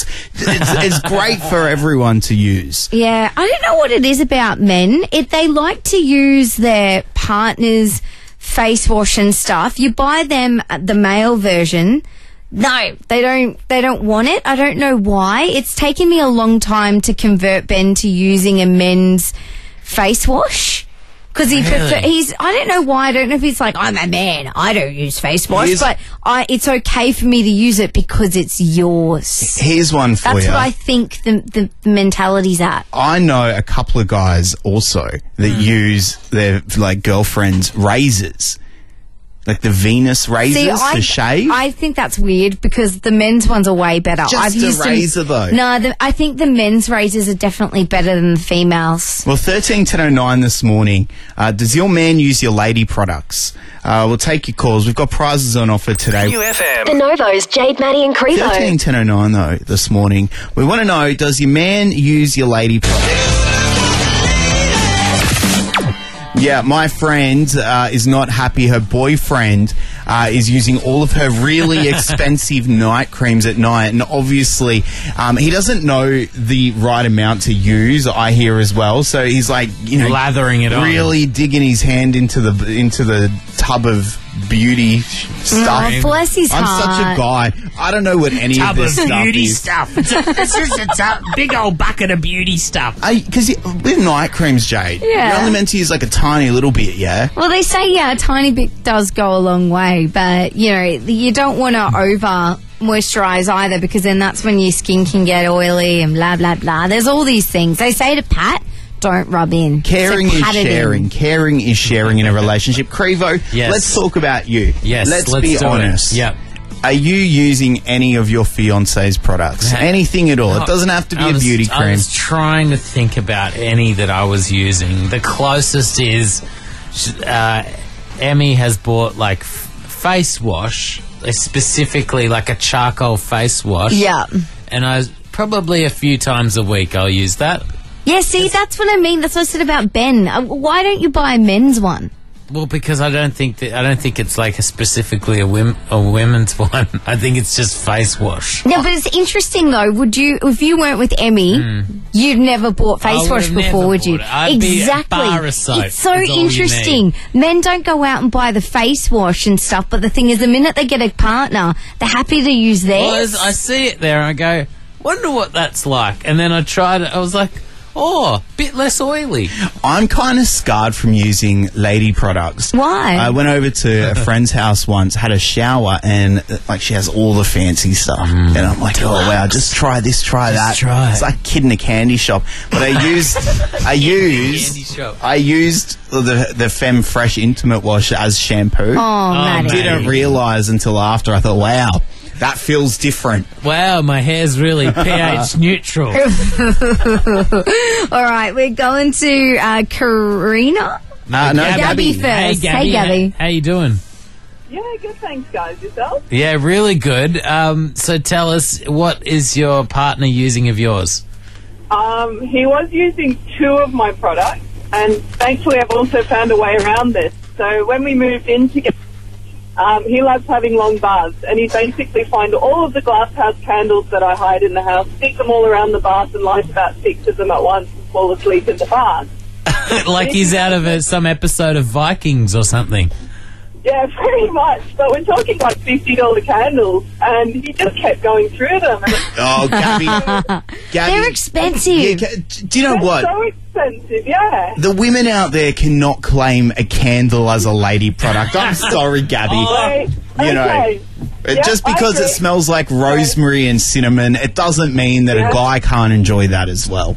great for everyone to use. Yeah, I don't know what it is about men. They like to use their partner's face wash and stuff. You buy them the male version. No, they don't want it. I don't know why. It's taken me a long time to convert Ben to using a men's face wash. Because I don't know why. I don't know if it's like, I'm a man, I don't use face wash, but it's okay for me to use it because it's yours. Here's one for you. That's what I think the mentality's at. I know a couple of guys also that use their, like, girlfriend's razors. Like the Venus razors to shave? I think that's weird because the men's ones are way better. Just a razor, though. No, I think the men's razors are definitely better than the females. Well, 13:09 this morning. Does your man use your lady products? We'll take your calls. We've got prizes on offer today. The Novos, Jade, Maddie and Crevo. 13:10:09 though this morning. We want to know: does your man use your lady products? Yeah, my friend is not happy. Her boyfriend is using all of her really expensive night creams at night, and obviously he doesn't know the right amount to use. I hear as well, so he's like, lathering it on, really digging his hand into the tub of beauty stuff. Oh, bless his I'm heart. such a guy. I don't know what any tub of this of stuff beauty is. stuff. It's a big old bucket of beauty stuff. Because with night creams, Jade, Yeah. you're only meant to use like a tiny little bit, yeah? Well, they say, a tiny bit does go a long way, but, you don't want to over moisturise either because then that's when your skin can get oily and blah, blah, blah. There's all these things. They say to pat, don't rub in. Caring So is pat it in. sharing. Caring is sharing in a relationship. Crevo, Yes. let's talk about you. Yes, Let's let's be do it. honest. Yep. Are you using any of your fiancé's products? Anything at all? It doesn't have to be a beauty I cream. was trying to think about any that I was using. The closest is Emmy has bought like face wash, specifically like a charcoal face wash. Yeah. and probably a few times a week I'll use that. Yeah, see, that's what I mean. That's what I said about Ben. Why don't you buy a men's one? Well, because I don't think it's like specifically a women's one. I think it's just face wash. Yeah, but it's interesting though. Would you, if you weren't with Emmy, you'd never bought face wash before, would you? Exactly. It's so interesting. Men don't go out and buy the face wash and stuff, but the thing is, the minute they get a partner, they're happy to use theirs. Well, I see it there and I go, wonder what that's like. And then I tried it. I was like, oh, bit less oily. I'm kind of scarred from using lady products. Why? I went over to a friend's house once, had a shower, and like she has all the fancy stuff. And I'm like, oh wow, just try this, try that. Try it. It's like a kid in a candy shop. But I used the Femme Fresh Intimate Wash as shampoo. Oh, Maddie. Didn't realise until after. I thought, wow, that feels different. Wow, my hair's really pH neutral. All right, we're going to Karina. No, Gabby first. Hey, Gabby. How you doing? Yeah, good, thanks, guys. Yourself? Yeah, really good. So tell us, what is your partner using of yours? He was using 2 of my products, and thankfully I've also found a way around this. So when we moved in together, he loves having long baths, and he basically finds all of the glasshouse candles that I hide in the house, stick them all around the bath, and light about 6 of them at once and fall asleep in the bath. Like he's out of some episode of Vikings or something. Yeah, pretty much. But we're talking like $50 candles, and he just kept going through them. Oh, Gabby. They're expensive. Yeah, do you know what? So expensive, yeah. The women out there cannot claim a candle as a lady product. I'm sorry, Gabby. You know, just because it smells like rosemary and cinnamon, it doesn't mean that a guy can't enjoy that as well.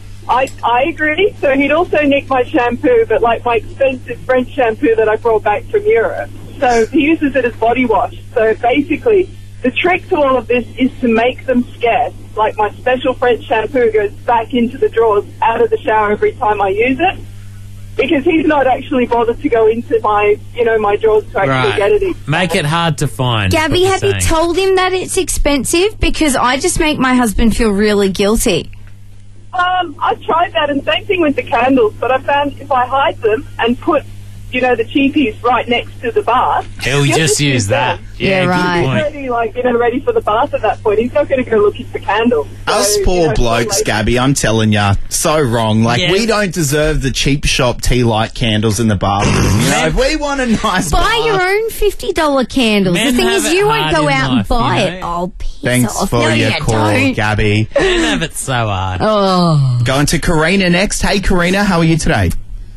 I agree. So he'd also nick my shampoo, but like my expensive French shampoo that I brought back from Europe. So he uses it as body wash. So basically, the trick to all of this is to make them scarce. Like my special French shampoo goes back into the drawers out of the shower every time I use it, because he's not actually bothered to go into my drawers to actually get it. Make it hard to find. Gabby, have you told him that it's expensive? Because I just make my husband feel really guilty. I've tried that, and same thing with the candles, but I found if I hide them and put, the cheapies right next to the bath... He'll just use that. Yeah, right. He's already, ready for the bath at that point. He's not going to go looking for candles. Us poor blokes, Gabby, I'm telling ya, so wrong. We don't deserve the cheap shop tea light candles in the bathroom. If we want a nice buy your own $50 candles. Men the thing is, you won't go out and buy it. Oh, piss Thanks off. for your call, Gabby. Men have it so hard. Oh. Going to Karina next. Hey, Karina, how are you today?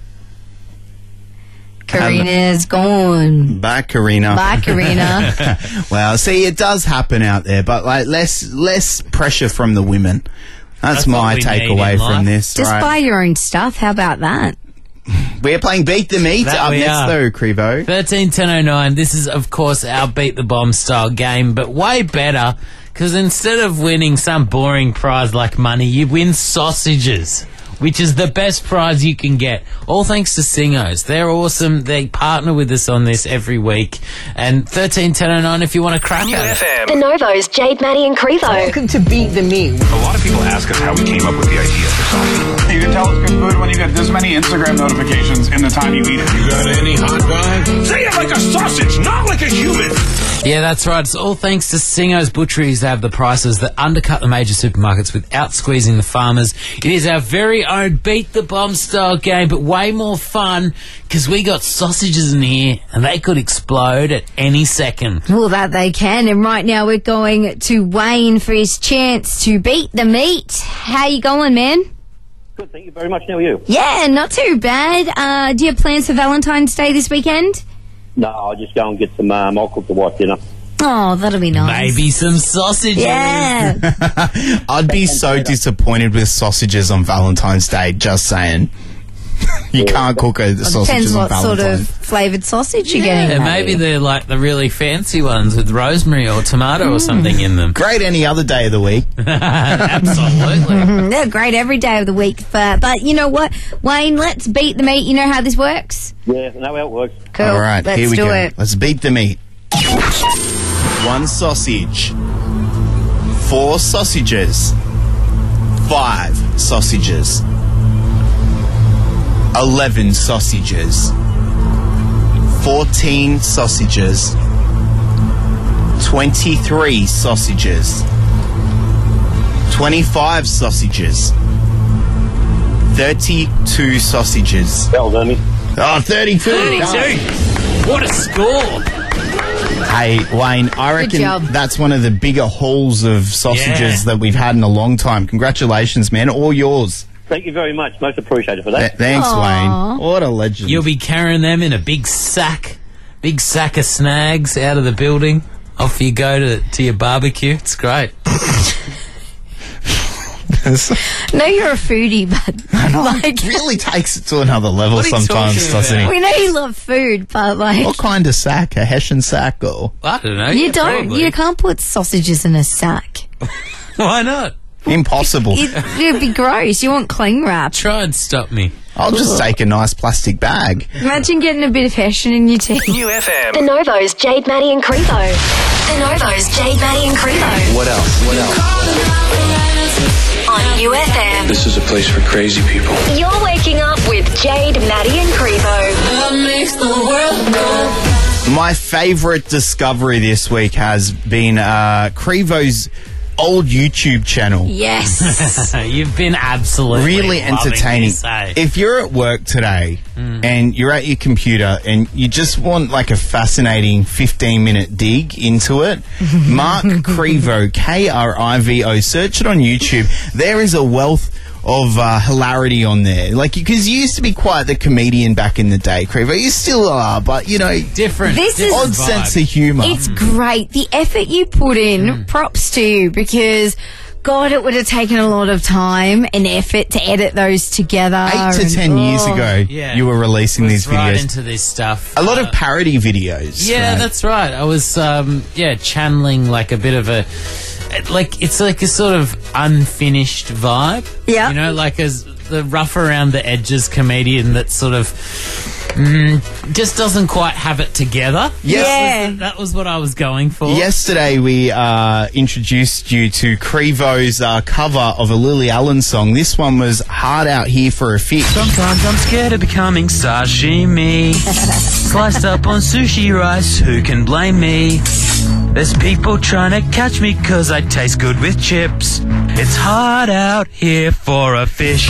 Karina's gone. Bye, Karina. Bye, Karina. Well, see, it does happen out there, but less pressure from the women. That's my takeaway from this. Just buy your own stuff. How about that? We're playing Beat the Meat up next, though, Crevo. 13-10-09. This is, of course, our Beat the Bomb style game, but way better, because instead of winning some boring prize like money, you win sausages, which is the best prize you can get. All thanks to Singos. They're awesome. They partner with us on this every week. And 13-10-09 if you want to crack at it. The Novo's Jade, Maddie and Crevo. Welcome to Beat the Meat. A lot of people ask us how we came up with the idea for sausage. You can tell it's good food when you get this many Instagram notifications in the time you eat it. You got any hot buy? Say it like a sausage, not like a human. Yeah, that's right. It's all thanks to Singo's Butcheries. They have the prices that undercut the major supermarkets without squeezing the farmers. It is our very own Beat the Bomb style game, but way more fun because we got sausages in here and they could explode at any second. Well, that they can. And right now we're going to Wayne for his chance to beat the meat. How you going, man? Good, thank you very much. How are you? Yeah, not too bad. Do you have plans for Valentine's Day this weekend? No, I'll just go and get some, I'll cook the wife dinner. Oh, that'll be nice. Maybe some sausages. Yeah. I'd be so disappointed with sausages on Valentine's Day, just saying. You can't cook sausages on Valentine's. Depends what sort of flavoured sausage you're getting. Yeah, maybe they're like the really fancy ones with rosemary or tomato or something in them. Great any other day of the week. Absolutely. They're great every day of the week. But you know what, Wayne, let's beat the meat. You know how this works? Yeah, I know how it works. Cool. All right, let's here we do go. it. Let's beat the meat. 1 sausage, 4 sausages. 5 sausages. 11 sausages. 14 sausages. 23 sausages. 25 sausages. 32 sausages. Well done, me. Oh, 32. 32. What a score. Hey, Wayne, I reckon job. that's one of the bigger hauls of sausages that we've had in a long time. Congratulations, man. All yours. Thank you very much. Most appreciated for that. Thanks, Aw. Wayne. What a legend. You'll be carrying them in a big sack of snags out of the building. Off you go to your barbecue. It's great. No, you're a foodie, but like, it really takes it to another level What are you sometimes, talking doesn't about? it? we know you love food, but like, What kind of sack? A Hessian sack or I don't know. you yeah, don't, probably. you can't put sausages in a sack. Why not? impossible? It'd be gross. You want cling wrap. Try and stop me. I'll just take a nice plastic bag. Imagine getting a bit of Hessian in your teeth. The Novos, Jade, Maddie and Crevo. The Novos, Jade, Maddie and Crevo. What else? What else? On UFM. This is a place for crazy people. You're waking up with Jade, Maddie and Crevo. That makes the world go. My favourite discovery this week has been Crevo's old YouTube channel. Yes. You've been absolutely Really loving entertaining. this, eh? If you're at work today and you're at your computer and you just want like a fascinating 15-minute dig into it, Mark Crevo, Krivo, search it on YouTube. There is a wealth of hilarity on there. Like, because you used to be quite the comedian back in the day, Crevo. You still are, but, you know, different. This is- odd sense of humour. It's great. The effort you put in, props to you, because God, it would have taken a lot of time and effort to edit those together. 8 to 10 years ago, Yeah. you were releasing these right videos. into this stuff. A lot of parody videos. Yeah, right? that's right. I was, channeling like a bit of a, it's like a sort of unfinished vibe. Yeah. You know, like as the rough around the edges comedian that sort of just doesn't quite have it together. Yes. Yeah. That was what I was going for. Yesterday, we introduced you to Crevo's cover of a Lily Allen song. This one was Hard Out Here for a Fish. Sometimes I'm scared of becoming sashimi. Sliced up on sushi rice, who can blame me? There's people trying to catch me 'cause I taste good with chips. It's hard out here for a fish.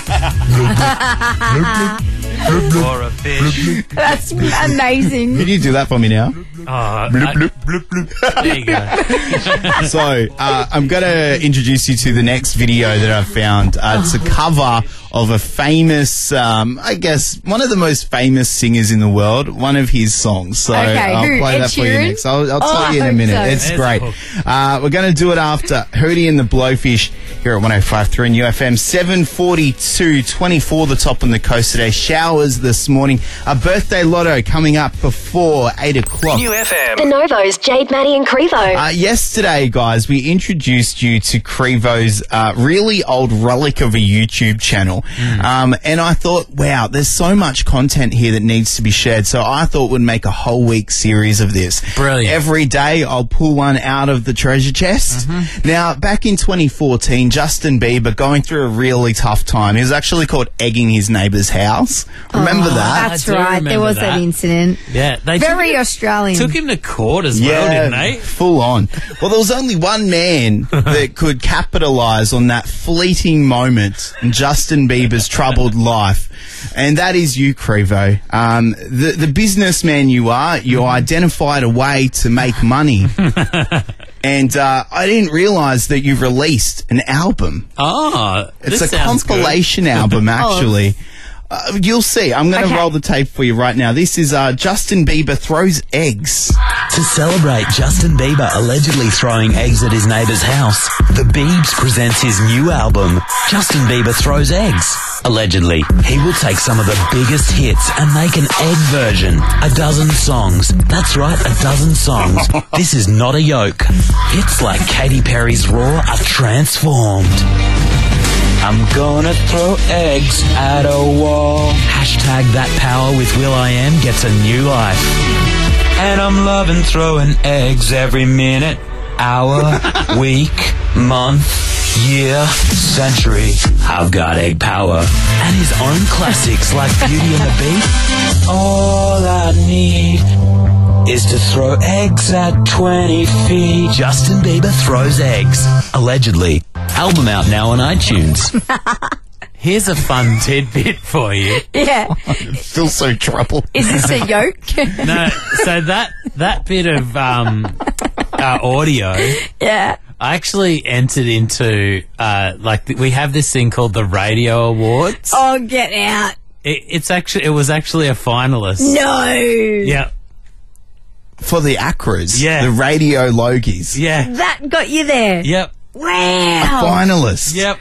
For a fish. That's amazing. Can you do that for me now? Bloop, bloop. There you go. So, I'm going to introduce you to the next video that I've found. It's a cover of a famous, I guess, one of the most famous singers in the world, one of his songs. So, Okay, I'll who? play Ed that for you Sheeran? next. I'll Oh, tell you in I a minute. hope so. It's There's great. We're going to do it after Hootie and the Blowfish here at 105.3 and UFM. 7:42, 24 the top on the coast today. Showers this morning. A birthday lotto coming up before 8 o'clock. The Novos, Jade, Maddie and Crevo. Yesterday, guys, we introduced you to Crevo's really old relic of a YouTube channel. And I thought, wow, there's so much content here that needs to be shared. So I thought we'd make a whole week series of this. Brilliant. Every day I'll pull one out of the treasure chest. Now, back in 2014, Justin Bieber going through a really tough time. He was actually caught egging his neighbour's house. Remember that? That's I do right. There remember was that that. incident. Yeah, they Very took, Australian. took him to court as well, didn't they? full on. Well, there was only one man that could capitalise on that fleeting moment in Justin Bieber's troubled life, and that is you, Crevo. The businessman you are, you identified a way to make money. And I didn't realise that you released an album. Oh, It's this a sounds compilation album, actually. You'll see. I'm going to roll the tape for you right now. This is Justin Bieber Throws Eggs. To celebrate Justin Bieber allegedly throwing eggs at his neighbour's house, The Biebs presents his new album, Justin Bieber Throws Eggs. Allegedly, he will take some of the biggest hits and make an egg version. 12 songs. That's right, 12 songs. This is not a yoke. Hits like Katy Perry's Raw are transformed. I'm gonna throw eggs at a wall. Hashtag That Power with Will.i.am gets a new life. And I'm loving throwing eggs every minute. hour, week, month, year, century. I've got egg power. And his own classics like Beauty and the Beast. All I need is to throw eggs at 20 feet. Justin Bieber throws eggs. Allegedly. Album out now on iTunes. Here's a fun tidbit for you. Yeah. I feel so troubled. Is this a yoke? No, so that bit of audio, Yeah. I actually entered into we have this thing called the Radio Awards. Oh, get out. It was actually a finalist. No. Yeah. For the Acras. Yeah. The Radio Logies. Yeah. That got you there. Yep. Wow. Finalist. Yep.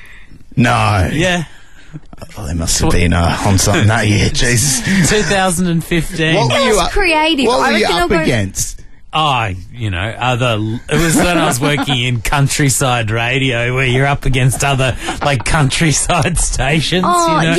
No. Yeah. Oh, they must have been on something that year. Jesus. 2015. What were you up, creative. What I were you reckon up I'll go- against? Oh, it was when I was working in countryside radio where you're up against other, countryside stations, Oh,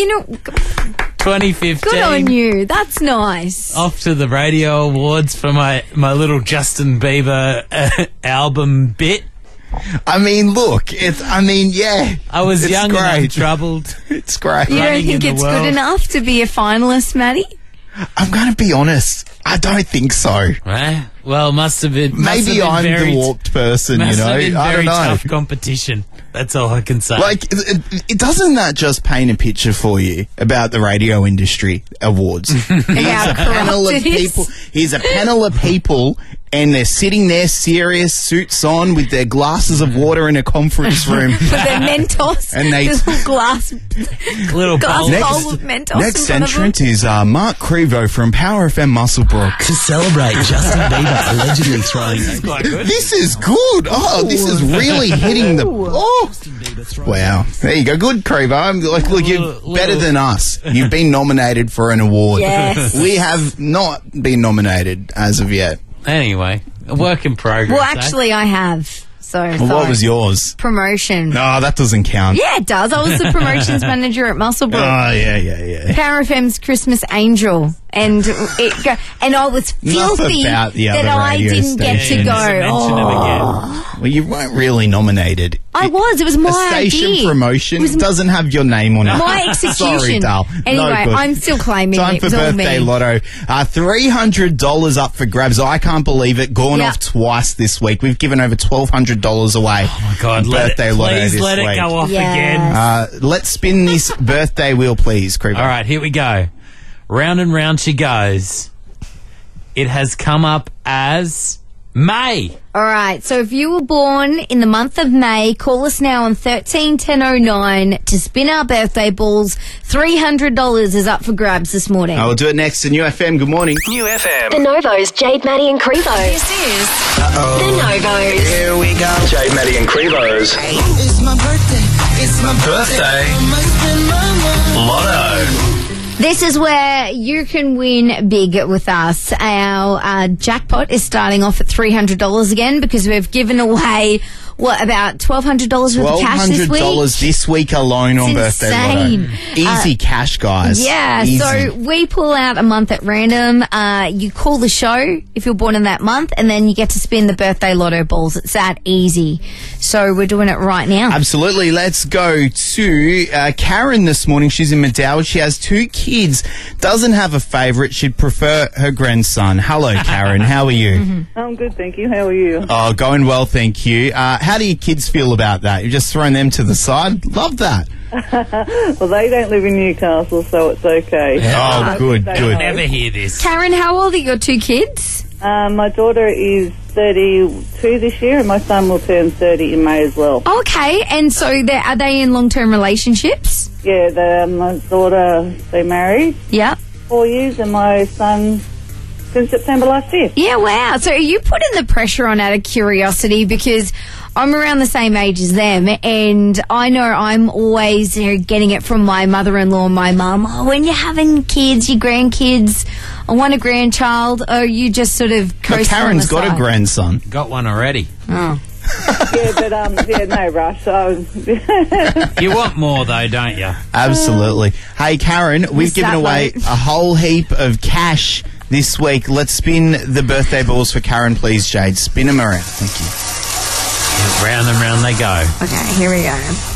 2015. good on you. That's nice. Off to the Radio Awards for my little Justin Bieber album bit. I mean, look, yeah. I was it's young great. and troubled. It's great. You don't running think in it's the world. good enough to be a finalist, Maddie? I'm going to be honest. I don't think so. Right? Well, must have been. Maybe I'm the warped person, Must have been I very don't know. tough competition. That's all I can say. It doesn't that just paint a picture for you about the radio industry awards? Here's a panel of corrupt it is. people. Here's a panel of people, and they're sitting there, serious suits on, with their glasses of water in a conference room. With their Mentos. And they- this little glass Little bowl. bowl of Mentos. Next in front of them. entrant is Mark Crevo from Power FM Musselbrook. To celebrate Justin Bieber allegedly throwing Quite good. This is good. Oh, this is really hitting the. Oh, wow! There you go. Good, Crevo. I'm like, look, you're better than us. You've been nominated for an award. Yes. We have not been nominated as of yet. Anyway, a work in progress. Well, eh? actually, I have. So, Well, sorry. what was yours? Promotion. No, that doesn't count. Yeah, it does. I was the promotions manager at Musselbrook. Oh, yeah. Power FM's Christmas Angel, and and I was Enough filthy about the that other I radio didn't get to stations. go. Mention it again. Well, you weren't really nominated. I was. It was my A station idea. promotion It was doesn't have your name on it. my execution. Sorry, Dal. Anyway, No good. I'm still claiming Time it for was all birthday me. lotto. $300 up for grabs. I can't believe it. Gone Yeah. off twice this week. We've given over $1,200 away. Oh my God! Birthday lotto please this let week. it go off Yeah. again. Let's spin this birthday wheel, please, Creeper. All right, here we go. Round and round she goes. It has come up as May. All right. So if you were born in the month of May, call us now on 131009 to spin our birthday balls. $300 is up for grabs this morning. I will do it next to New FM. Good morning. The Novos, Jade, Maddie and Crevo. This is The Novos. Here we go. Jade, Maddie, and Crevo's It's my birthday. It's my birthday lotto. This is where you can win big with us. Our jackpot is starting off at $300 again because we've given away, about $1,200 worth of cash this week? $1,200 this week alone on It's birthday insane. lotto. Easy cash, guys. Yeah, Easy. so we pull out a month at random. You call the show if you're born in that month, and then you get to spin the birthday lotto balls. It's that easy. So we're doing it right now. Absolutely. Let's go to Karen this morning. She's in Madowd. She has 2 kids. Doesn't have a favourite. She'd prefer her grandson. Hello, Karen. How are you? I'm good, thank you. How are you? Oh, going well, thank you. How do your kids feel about that? You've just thrown them to the side? Love that. Well, they don't live in Newcastle, so it's okay. Oh, good, good. Never hear this. Karen, how old are your 2 kids? My daughter is 32 this year, and my son will turn 30 in May as well. Okay, and so are they in long-term relationships? Yeah, my daughter, they married Yeah. 4 years, and my son since September last year. Yeah, wow. So are you putting the pressure on out of curiosity? Because I'm around the same age as them, and I know I'm always getting it from my mother-in-law and my mum. Oh, when you're having kids, your grandkids, I want a grandchild. Oh, you just sort of But coast on Karen's the got a side. grandson. Got one already. Oh. Yeah, but no rush. So You want more though, don't you? Absolutely. Hey, Karen, we've Missed given that away vote. a whole heap of cash this week. Let's spin the birthday balls for Karen, please, Jade. Spin them around. Thank you. Round and round they go. Okay, here we go.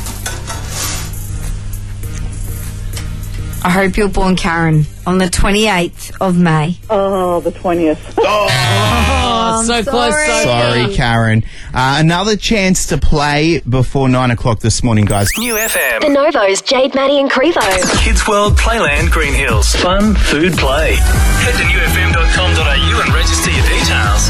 I hope you're born, Karen, on the 28th of May. Oh, the 20th. Oh, so close, so Sorry, Karen. Another chance to play before 9 o'clock this morning, guys. New FM. The Novos, Jade, Maddie and Crevo. Kids World Playland Green Hills. Fun, food, play. Head to newfm.com.au and register your details.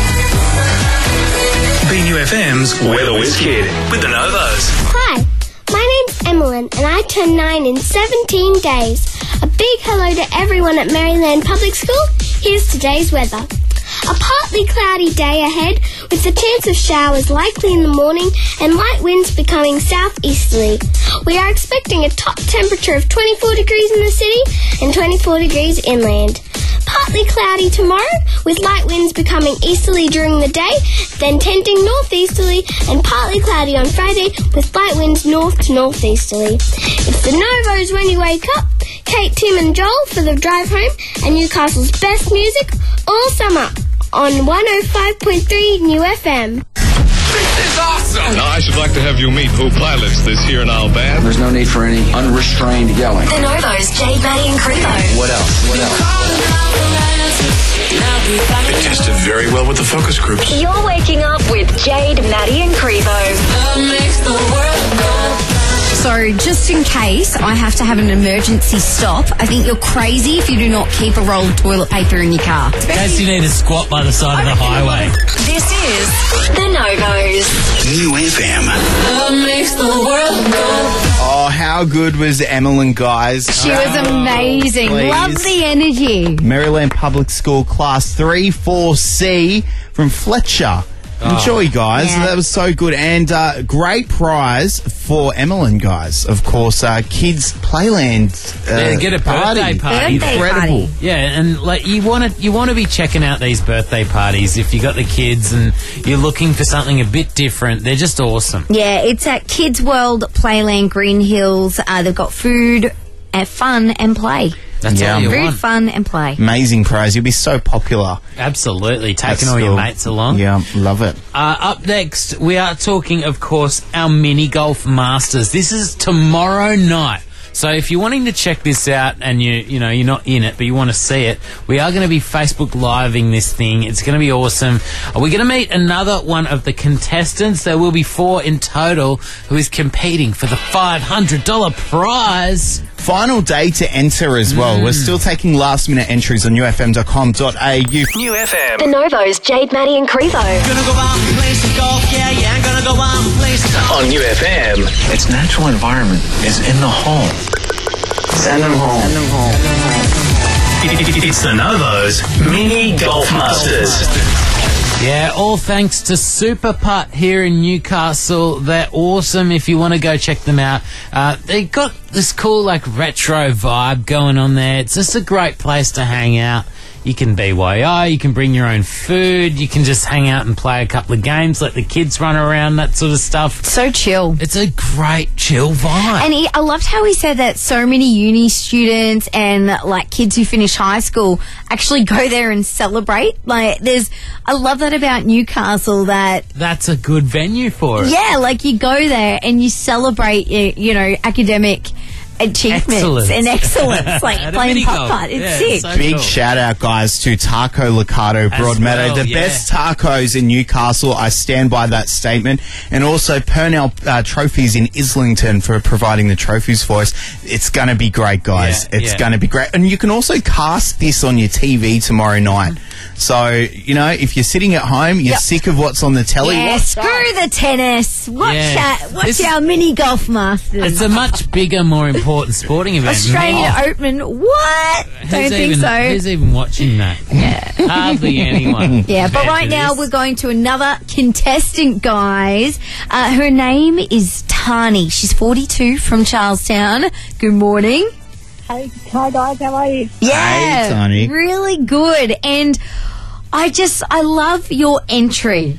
Be New FM's Weather Whiz Kid with the Novos. Hi, my name's Emmeline and I turn 9 in 17 days. A big hello to everyone at Maryland Public School. Here's today's weather. A partly cloudy day ahead with the chance of showers likely in the morning and light winds becoming southeasterly. We are expecting a top temperature of 24 degrees in the city and 24 degrees inland. Partly cloudy tomorrow with light winds becoming easterly during the day, then tending northeasterly, and partly cloudy on Friday with light winds north to northeasterly. It's the Novos when you wake up, Kate, Tim and Joel for the drive home, and Newcastle's best music all summer on 105.3 New FM. This is awesome! Now, I should like to have you meet who pilots this here in our band. There's no need for any unrestrained yelling. The Novos, Jade, Maddie and Crevo. What else? What else? It tested very well with the focus groups. You're waking up with Jade, Maddie and Crevo. So, just in case I have to have an emergency stop, I think you're crazy if you do not keep a roll of toilet paper in your car. In case you need to squat by the side of the highway. This is the Novos. New FM. Oh, how good was Emmeline, guys? She was amazing. Please. Love the energy. Maryland Public School Class 3-4C from Fletcher. Enjoy, guys. Yeah. That was so good. And great prize for Emmeline, guys. Of course, Kids Playland Get a birthday party. Incredible. Yeah, and like you want to be checking out these birthday parties if you got the kids and you're looking for something a bit different. They're just awesome. Yeah, it's at Kids World Playland Green Hills. They've got food, fun and play. That's all you Food, want. fun and play. Amazing prize. You'll be so popular. Absolutely. Taking At all your school. mates along. Yeah, love it. Up next, we are talking, of course, our Mini Golf Masters. This is tomorrow night. So if you're wanting to check this out and you're not in it, but you want to see it, we are going to be Facebook Living this thing. It's going to be awesome. We're going to meet another one of the contestants. There will be 4 in total who is competing for the $500 prize. Final day to enter as well. We're still taking last-minute entries on ufm.com.au. New FM. The Novos, Jade, Maddie and Crevo. Gonna go out and play some golf, yeah, I'm gonna go out and play some. On New FM. Its natural environment is in the home. Send them home. It's the Novos Mini Golf Masters. Yeah, all thanks to Super Putt here in Newcastle. They're awesome if you want to go check them out. They got this cool retro vibe going on there. It's just a great place to hang out. You can BYO, you can bring your own food, you can just hang out and play a couple of games, let the kids run around, that sort of stuff. So chill. It's a great chill vibe. And I loved how he said that so many uni students and kids who finish high school actually go there and celebrate. I love that about Newcastle, that's a good venue for it. Yeah, you go there and you celebrate academic achievements and excellence, playing putt-putt. It's sick. So Big cool. shout out, guys, to Taco Licado Broadmeadow. The best tacos in Newcastle. I stand by that statement. And also Purnell Trophies in Islington for providing the trophies for us. It's going to be great, guys. It's going to be great. And you can also cast this on your TV tomorrow night. So, if you're sitting at home, you're sick of what's on the telly. Yeah, screw the tennis. Watch our Mini Golf Masters. It's a much bigger, more important sporting event. Australian Open. What? Don't think so. Who's even watching that? Yeah. Hardly anyone. Yeah, but right now we're going to another contestant, guys. Her name is Tani. She's 42 from Charlestown. Good morning. Hi guys, how are you? Yeah, Hey, Tani. really good. And I love your entry.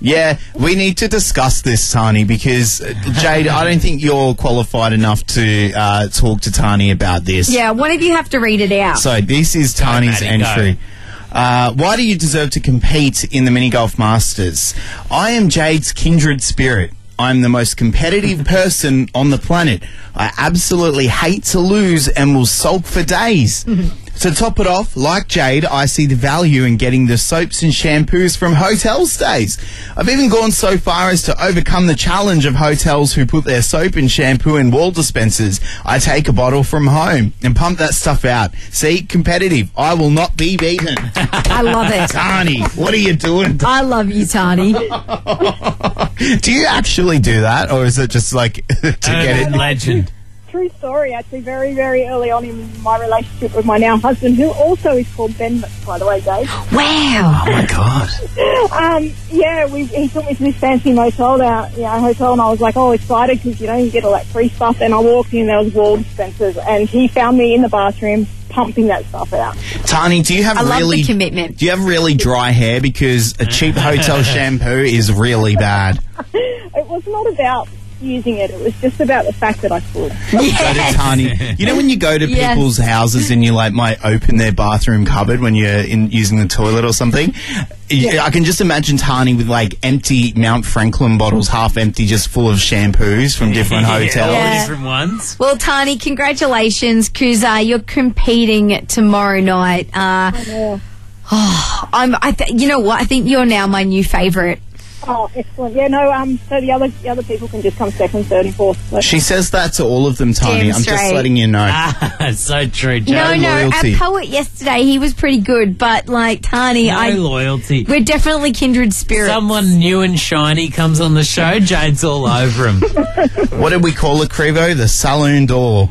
Yeah, we need to discuss this, Tani, because, Jade, I don't think you're qualified enough to talk to Tani about this. Yeah, one of you have to read it out. So this is Tani's Maddie, go. entry. Why do you deserve to compete in the Mini Golf Masters? I am Jade's kindred spirit. I'm the most competitive person on the planet. I absolutely hate to lose and will sulk for days. To top it off, like Jade, I see the value in getting the soaps and shampoos from hotel stays. I've even gone so far as to overcome the challenge of hotels who put their soap and shampoo in wall dispensers. I take a bottle from home and pump that stuff out. See, competitive. I will not be beaten. I love it. Tani, what are you doing? I love you, Tani. Do you actually do that, or is it just like to get it? Legend. True story, actually, very, very early on in my relationship with my now husband, who also is called Ben, by the way, Dave. Wow. Oh, my God. He took me to this fancy hotel, and I was like, oh, excited because, you get all that free stuff. And I walked in, there was wall dispensers, and he found me in the bathroom pumping that stuff out. Tani, do you have I love really the commitment. Do you have really dry hair? Because a cheap hotel shampoo is really bad. It was not about using it. It was just about the fact that I could. Yes. Tani, you know when you go to Yes. people's houses and you might open their bathroom cupboard when you're using the toilet or something? I can just imagine Tani with empty Mount Franklin bottles, half empty, just full of shampoos from different hotels. Yeah. Different ones. Well, Tani, congratulations, because you're competing tomorrow night. You know what? I think you're now my new favourite. Oh, excellent. Yeah, no, so the other people can just come second, third and fourth. So. She says that to all of them, Tani. Damn I'm just straight. letting you know. It's so true, Jade. No, loyalty. our poet yesterday, he was pretty good, but Tani, No loyalty. we're definitely kindred spirits. Someone new and shiny comes on the show, Jade's all over him. What did we call it, Crevo? The saloon door.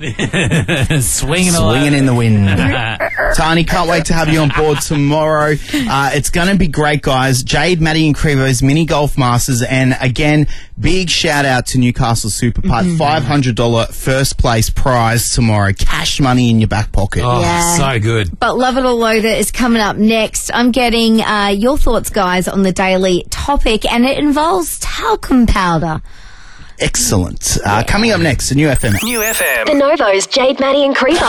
Swinging in the wind. Tani, can't wait to have you on board tomorrow. It's going to be great, guys. Jade, Maddie and Crevo's Mini Golf Masters. And again, big shout out to Newcastle Super Putt. $500 first place prize tomorrow. Cash money in your back pocket. Oh, Yeah. so good. But Love It or Loathe It is coming up next. I'm getting your thoughts, guys, on the daily topic, and it involves talcum powder. Excellent. Coming up next, the New FM. New FM. The Novo's Jade, Maddie and Crevo.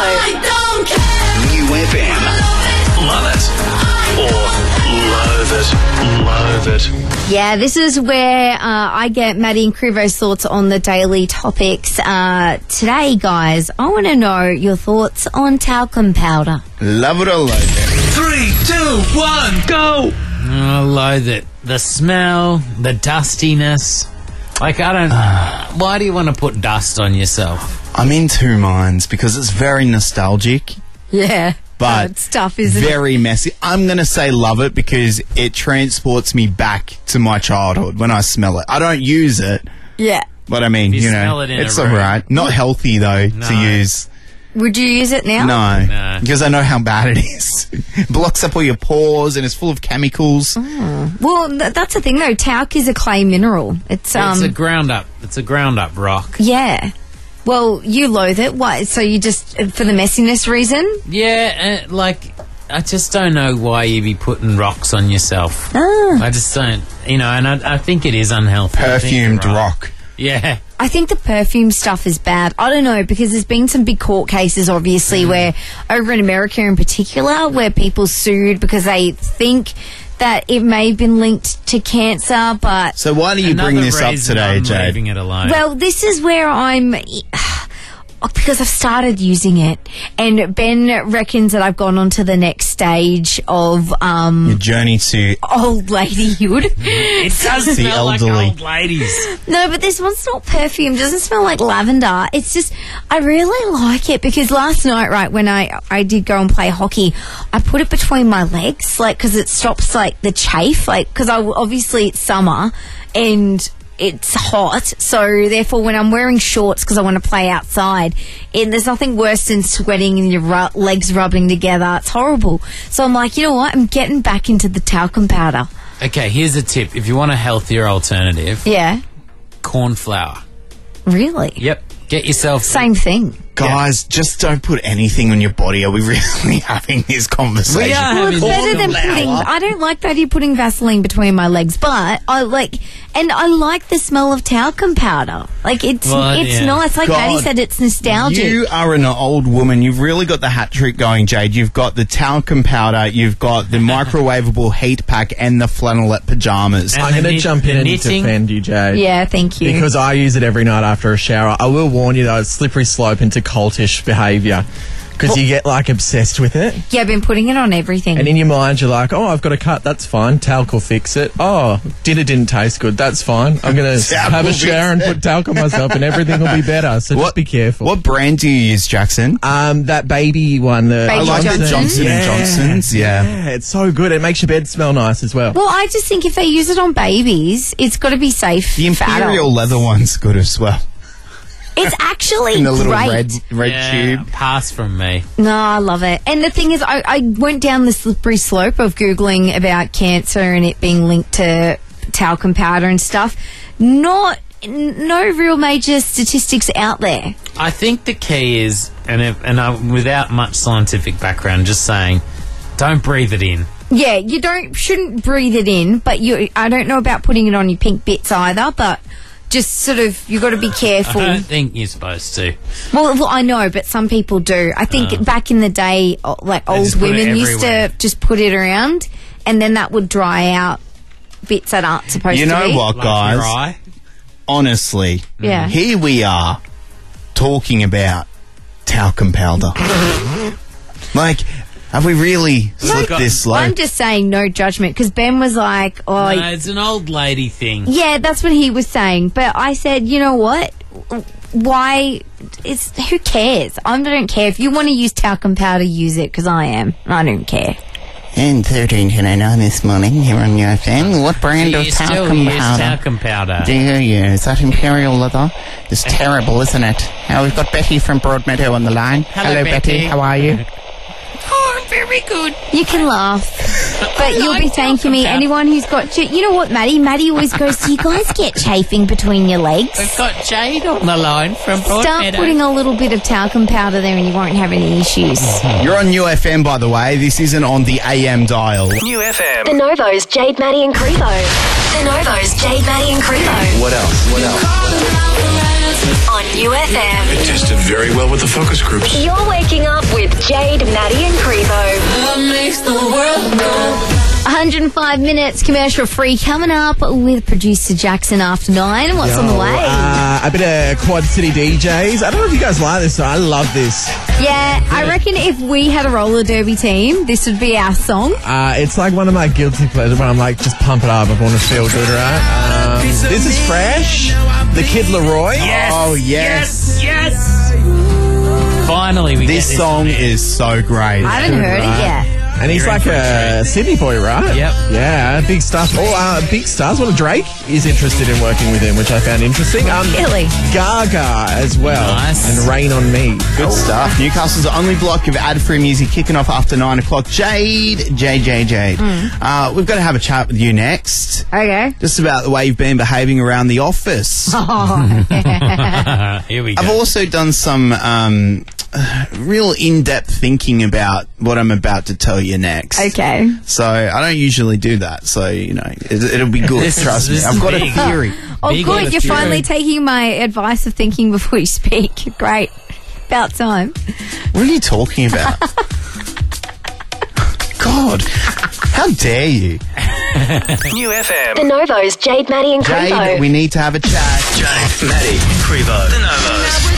New FM. Love it. Or loathe it. Loathe it. Yeah, this is where I get Maddie and Crevo's thoughts on the daily topics. Today, guys, I want to know your thoughts on talcum powder. Love it or loathe it. 3, 2, 1, go! I loathe it. The smell, the dustiness. I don't... why do you want to put dust on yourself? I'm in two minds because it's very nostalgic, Yeah. but Good stuff, isn't it? very messy. I'm going to say love it because it transports me back to my childhood when I smell it. I don't use it, Yeah. but I mean, If you smell it in it's a all room. right. Not healthy, though, No. to use. Would you use it now? No, because I know how bad it is. Blocks up all your pores and it's full of chemicals. Well, that's the thing, though. Talc is a clay mineral. It's a ground up. It's a ground up rock. Yeah. Well, you loathe it. What? So you just for the messiness reason? Yeah, I just don't know why you'd be putting rocks on yourself. I just don't, and I think it is unhealthy. I think you're Perfumed right. rock. Yeah. I think the perfume stuff is bad. I don't know, because there's been some big court cases, obviously, where, over in America in particular, where people sued because they think that it may have been linked to cancer, but... So why do you bring Another this up reason today, I'm Jade? leaving it alone. Well, this is where I'm... Because I've started using it, and Ben reckons that I've gone on to the next stage of Your journey to old ladyhood. It does The smell like elderly. old ladies. No, but this one's not perfume. Doesn't smell like lavender. It's just, I really like it because last night, right, when I did go and play hockey, I put it between my legs, because it stops, the chafe, because obviously it's summer and it's hot, so therefore when I'm wearing shorts because I want to play outside, and there's nothing worse than sweating and your legs rubbing together. It's horrible. So I'm like, you know what? I'm getting back into the talcum powder. Okay, here's a tip. If you want a healthier alternative, Yeah. corn flour. Really? Yep. Get yourself... Same thing. Guys, just don't put anything on your body. Are we really having this conversation? Well, it's better than putting. I don't like the idea of putting Vaseline between my legs, but I like the smell of talcum powder. Like it's nice. Like Maddie said, it's nostalgic. You are an old woman. You've really got the hat trick going, Jade. You've got the talcum powder, you've got the microwavable heat pack, and the flannelette pajamas. I'm going to jump in and defend you, Jade. Yeah, thank you. Because I use it every night after a shower. I will warn you, though, it's slippery slope into cultish behaviour. Because you get, like, obsessed with it. Yeah, I've been putting it on everything. And in your mind, you're like, oh, I've got a cut. That's fine. Talc will fix it. Oh, dinner didn't taste good. That's fine. I'm going to have a shower and put talc on myself and everything will be better. So just be careful. What brand do you use, Jackson? That baby one. I like the Johnson & Johnson's. Yeah, it's so good. It makes your bed smell nice as well. Well, I just think if they use it on babies, it's got to be safe. The Imperial leather one's good as well. It's actually in the little great. red tube. Pass from me. No, I love it. And the thing is, I went down the slippery slope of Googling about cancer and it being linked to talcum powder and stuff. No real major statistics out there. I think the key is, without much scientific background, just saying, don't breathe it in. Yeah, you shouldn't breathe it in, but I don't know about putting it on your pink bits either, but just sort of, you've got to be careful. I don't think you're supposed to. Well, I know, but some people do. I think back in the day, like old women used to just put it around, and then that would dry out bits that aren't supposed to be. You know what, guys? Honestly, here we are talking about talcum powder. Like, have we really slipped this slow? I'm just saying no judgment, because Ben was like, oh... No, it's an old lady thing. Yeah, that's what he was saying. But I said, you know what? Why... who cares? I don't care. If you want to use talcum powder, use it, because I am. I don't care. And 13:09 this morning here on UFM. What brand of talcum powder? Talcum powder. Do you use? Is that Imperial leather? It's terrible, isn't it? We've got Betty from Broadmeadow on the line. Hello Betty. How are you? Oh, I'm very good. You can laugh, but you'll be thanking me. Anyone who's got... You know what, Maddie? Maddie always goes, do you guys get chafing between your legs? We've got Jade on the line from Broadmeadow. Start putting a little bit of talcum powder there and you won't have any issues. You're on UFM, by the way. This isn't on the AM dial. UFM. The Novo's Jade, Maddie and Crevo. The Novo's Jade, Maddie and Crevo. What else? On UFM. It tested very well with the focus groups. You're waking up with Jade, Maddie and Crevo. What makes the world go? 105 minutes commercial free coming up with producer Jackson after 9. What's on the way? A bit of Quad City DJs. I don't know if you guys like this. I love this. Yeah, I reckon if we had a roller derby team, this would be our song. It's like one of my guilty pleasures when I'm like, just pump it up. I want to feel good, right? This is fresh. The Kid Leroy. Yes. Oh, yes. Yes. Finally, we this get song is so great. I haven't heard it yet. And he's like a Sydney boy, right? Yep. Yeah, big stuff. Big stars. Well, Drake is interested in working with him, which I found interesting. Really? Gaga as well. Nice. And Rain on Me. Good stuff. Newcastle's only block of ad-free music kicking off after 9 o'clock. Jade. We've got to have a chat with you next. Okay. Just about the way you've been behaving around the office. Oh, yeah. Here we go. I've also done some real in-depth thinking about what I'm about to tell you next. Okay. So I don't usually do that. So, it'll be good. Trust me. I've got a theory. Oh, good. You're finally taking my advice of thinking before you speak. Great. About time. What are you talking about? God. How dare you? New FM. The Novo's Jade, Maddie and Crevo. Jade, we need to have a chat. Jade, Maddie, Crevo. The Novos.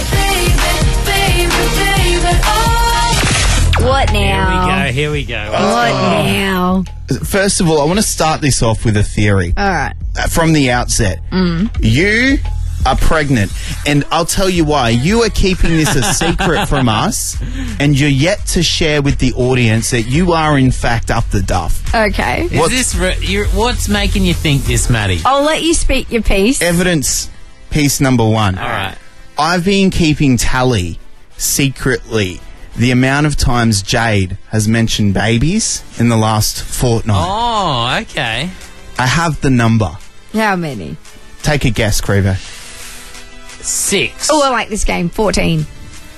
What now? Here we go. What now? First of all, I want to start this off with a theory. All right. From the outset. You are pregnant, and I'll tell you why. You are keeping this a secret from us, and you're yet to share with the audience that you are in fact up the duff. Okay. What's making you think this, Maddie? I'll let you speak your piece. Evidence piece number 1. All right. I've been keeping tally secretly the amount of times Jade has mentioned babies in the last fortnight. Oh, okay. I have the number. How many? Take a guess, Crevo. 6. Oh, I like this game. 14.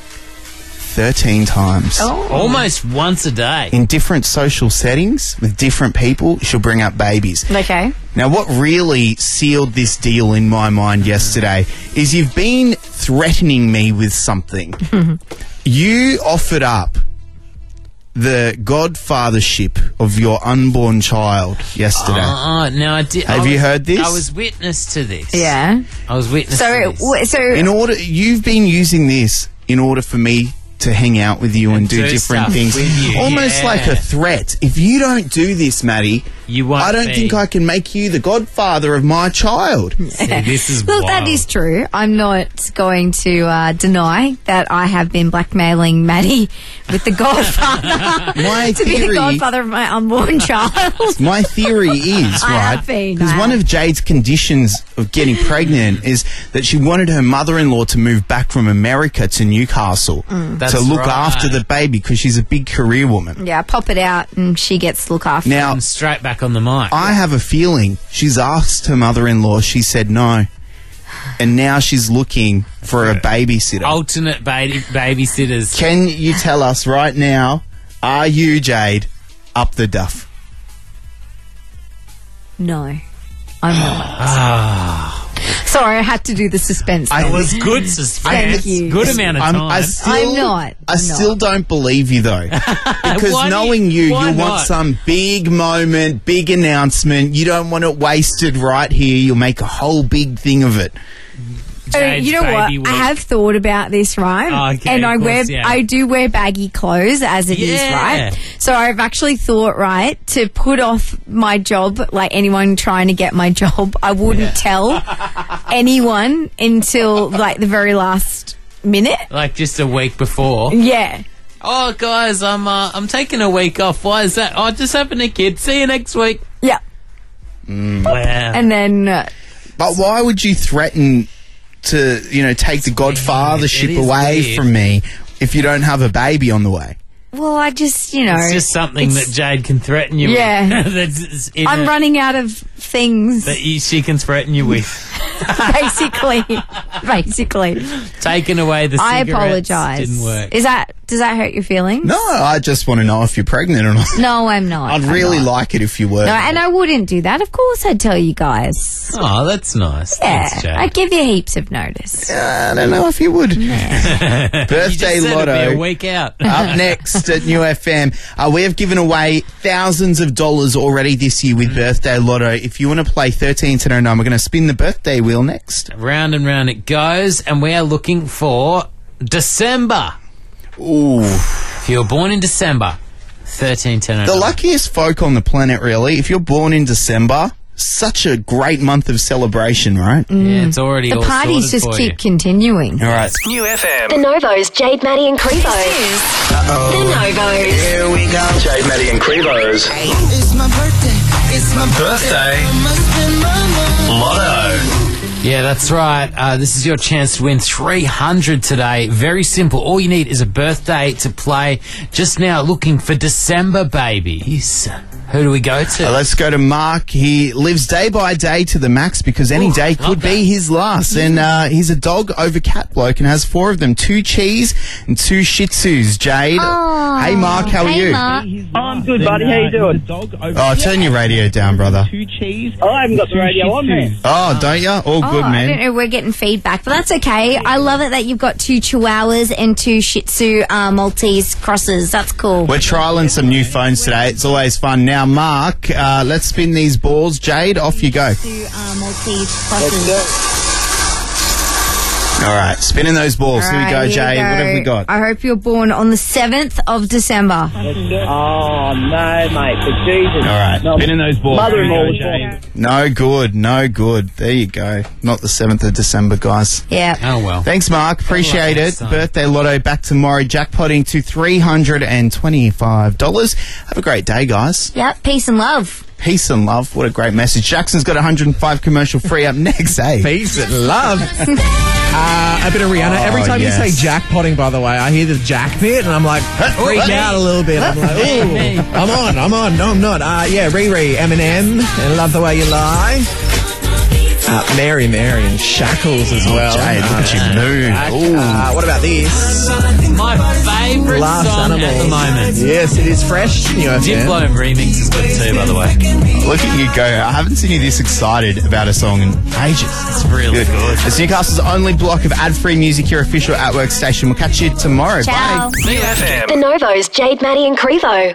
13 times. Almost once a day. In different social settings with different people, she'll bring up babies. Okay. Now, what really sealed this deal in my mind yesterday is you've been threatening me with something. You offered up the godfathership of your unborn child yesterday. No, I did. Have you heard this? I was witness to this. Yeah. I was witness to this. You've been using this in order for me to hang out with you and do different stuff things. with you, Almost like a threat. If you don't do this, Maddie, you won't I don't think I can make you the godfather of my child. See, this is Look, that is true. I'm not going to deny that I have been blackmailing Maddie with the godfather to be the godfather of my unborn child. My theory is, I right, have been, because one of Jade's conditions of getting pregnant is that she wanted her mother-in-law to move back from America to Newcastle to look after the baby because she's a big career woman. Yeah, pop it out and she gets to look after Now, I'm straight back on the mic. I have a feeling she's asked her mother-in-law, she said no. And now she's looking for a babysitter. Alternate babysitters. Can you tell us right now, are you, Jade, up the duff? No, I'm not. Sorry, I had to do the suspense. It was good suspense. Thank you. Good amount of time. I'm not. I still don't believe you, though. Because Why knowing you why want not? some big moment, big announcement. You don't want it wasted right here. You'll make a whole big thing of it. You know what? I have thought about this, right? Oh, okay, and of course, I do wear baggy clothes as it is, right? So I've actually thought, right, to put off my job, like anyone trying to get my job, I wouldn't tell anyone until like the very last minute. Like just a week before. Yeah. Oh, guys, I'm taking a week off. Why is that? Oh, just having a kid. See you next week. Yeah. Wow. And then. But why would you threaten to, take the godfathership away from me if you don't have a baby on the way? Well, I just, It's just something that Jade can threaten you with. I'm running out of things. That she can threaten you with. Basically. Taking away the cigarettes I apologise. didn't work. Does that hurt your feelings? No, I just want to know if you're pregnant or not. No, I'm not. I'd really like it if you were. No, and I wouldn't do that. Of course I'd tell you guys. Oh, that's nice. Yeah, Thanks, Jade. I'd give you heaps of notice. I don't know if you would. Birthday You just said Lotto. it'd be a week out. Up next at New FM. We have given away thousands of dollars already this year with Birthday Lotto. If you want to play 13 to 09, we're going to spin the birthday wheel next. Round and round it goes, and we are looking for December. Ooh. If you were born in December, 13 to 09. The luckiest folk on the planet, really. If you're born in December, such a great month of celebration, right? Yeah, it's already The all parties sorted just for keep you. continuing. All right. New FM. The Novos, Jade, Maddie and Crevo. The Novos. Here we go. Jade, Maddie and Crevo's It's my birthday. It's my birthday Lotto. Yeah, that's right. This is your chance to win 300 today. Very simple. All you need is a birthday to play. Just now looking for December babies. Who do we go to? Let's go to Mark. He lives day by day to the max because any day could be his last. And he's a dog over cat bloke and has 4 of them, 2 cheese and 2 shih tzus. Jade. Hey, Mark. How are you? Mark. I'm good, buddy. How you doing? Oh, turn your radio down, brother. 2 cheese. I haven't got the radio on there. Oh, don't you? All good, I don't man. know. We're getting feedback, but that's okay. I love it that you've got 2 chihuahuas and 2 shih tzu Maltese crosses. That's cool. We're trialling some new phones today. It's always fun. Now, Mark, let's spin these balls. Jade, off you go. 2 Maltese crosses. All right, spinning those balls. Here we go, Alright, Jade. What have we got? I hope you're born on the 7th of December. Oh, no, mate. For Jesus. All right, spinning those balls. Mother-in-law Here was we go, born. Jade. No good, no good. There you go. Not the 7th of December, guys. Yeah. Oh, well. Thanks, Mark. Appreciate next it. time. Birthday Lotto back tomorrow. Jackpotting to $325. Have a great day, guys. Yep. Peace and love. Peace and love. What a great message. Jackson's got 105 commercial free up next, eh? Peace and love. A bit of Rihanna. Every time you say jackpotting, by the way, I hear the jack bit, and I'm like, freak out a little bit. I'm like, ooh, I'm on. No, I'm not. Yeah, Riri, Eminem, and Love the Way You Lie. Mary and Shackles as well. Jade, look at you moon. What about this? My favourite Last song Animal. at the moment. Yes, it is fresh. Diplo remix is good too, by the way. Look at you go. I haven't seen you this excited about a song in ages. It's really good. It's Newcastle's only block of ad-free music, your official at-work station. We'll catch you tomorrow. Ciao. Bye. The Novo's Jade, Maddie and Crevo.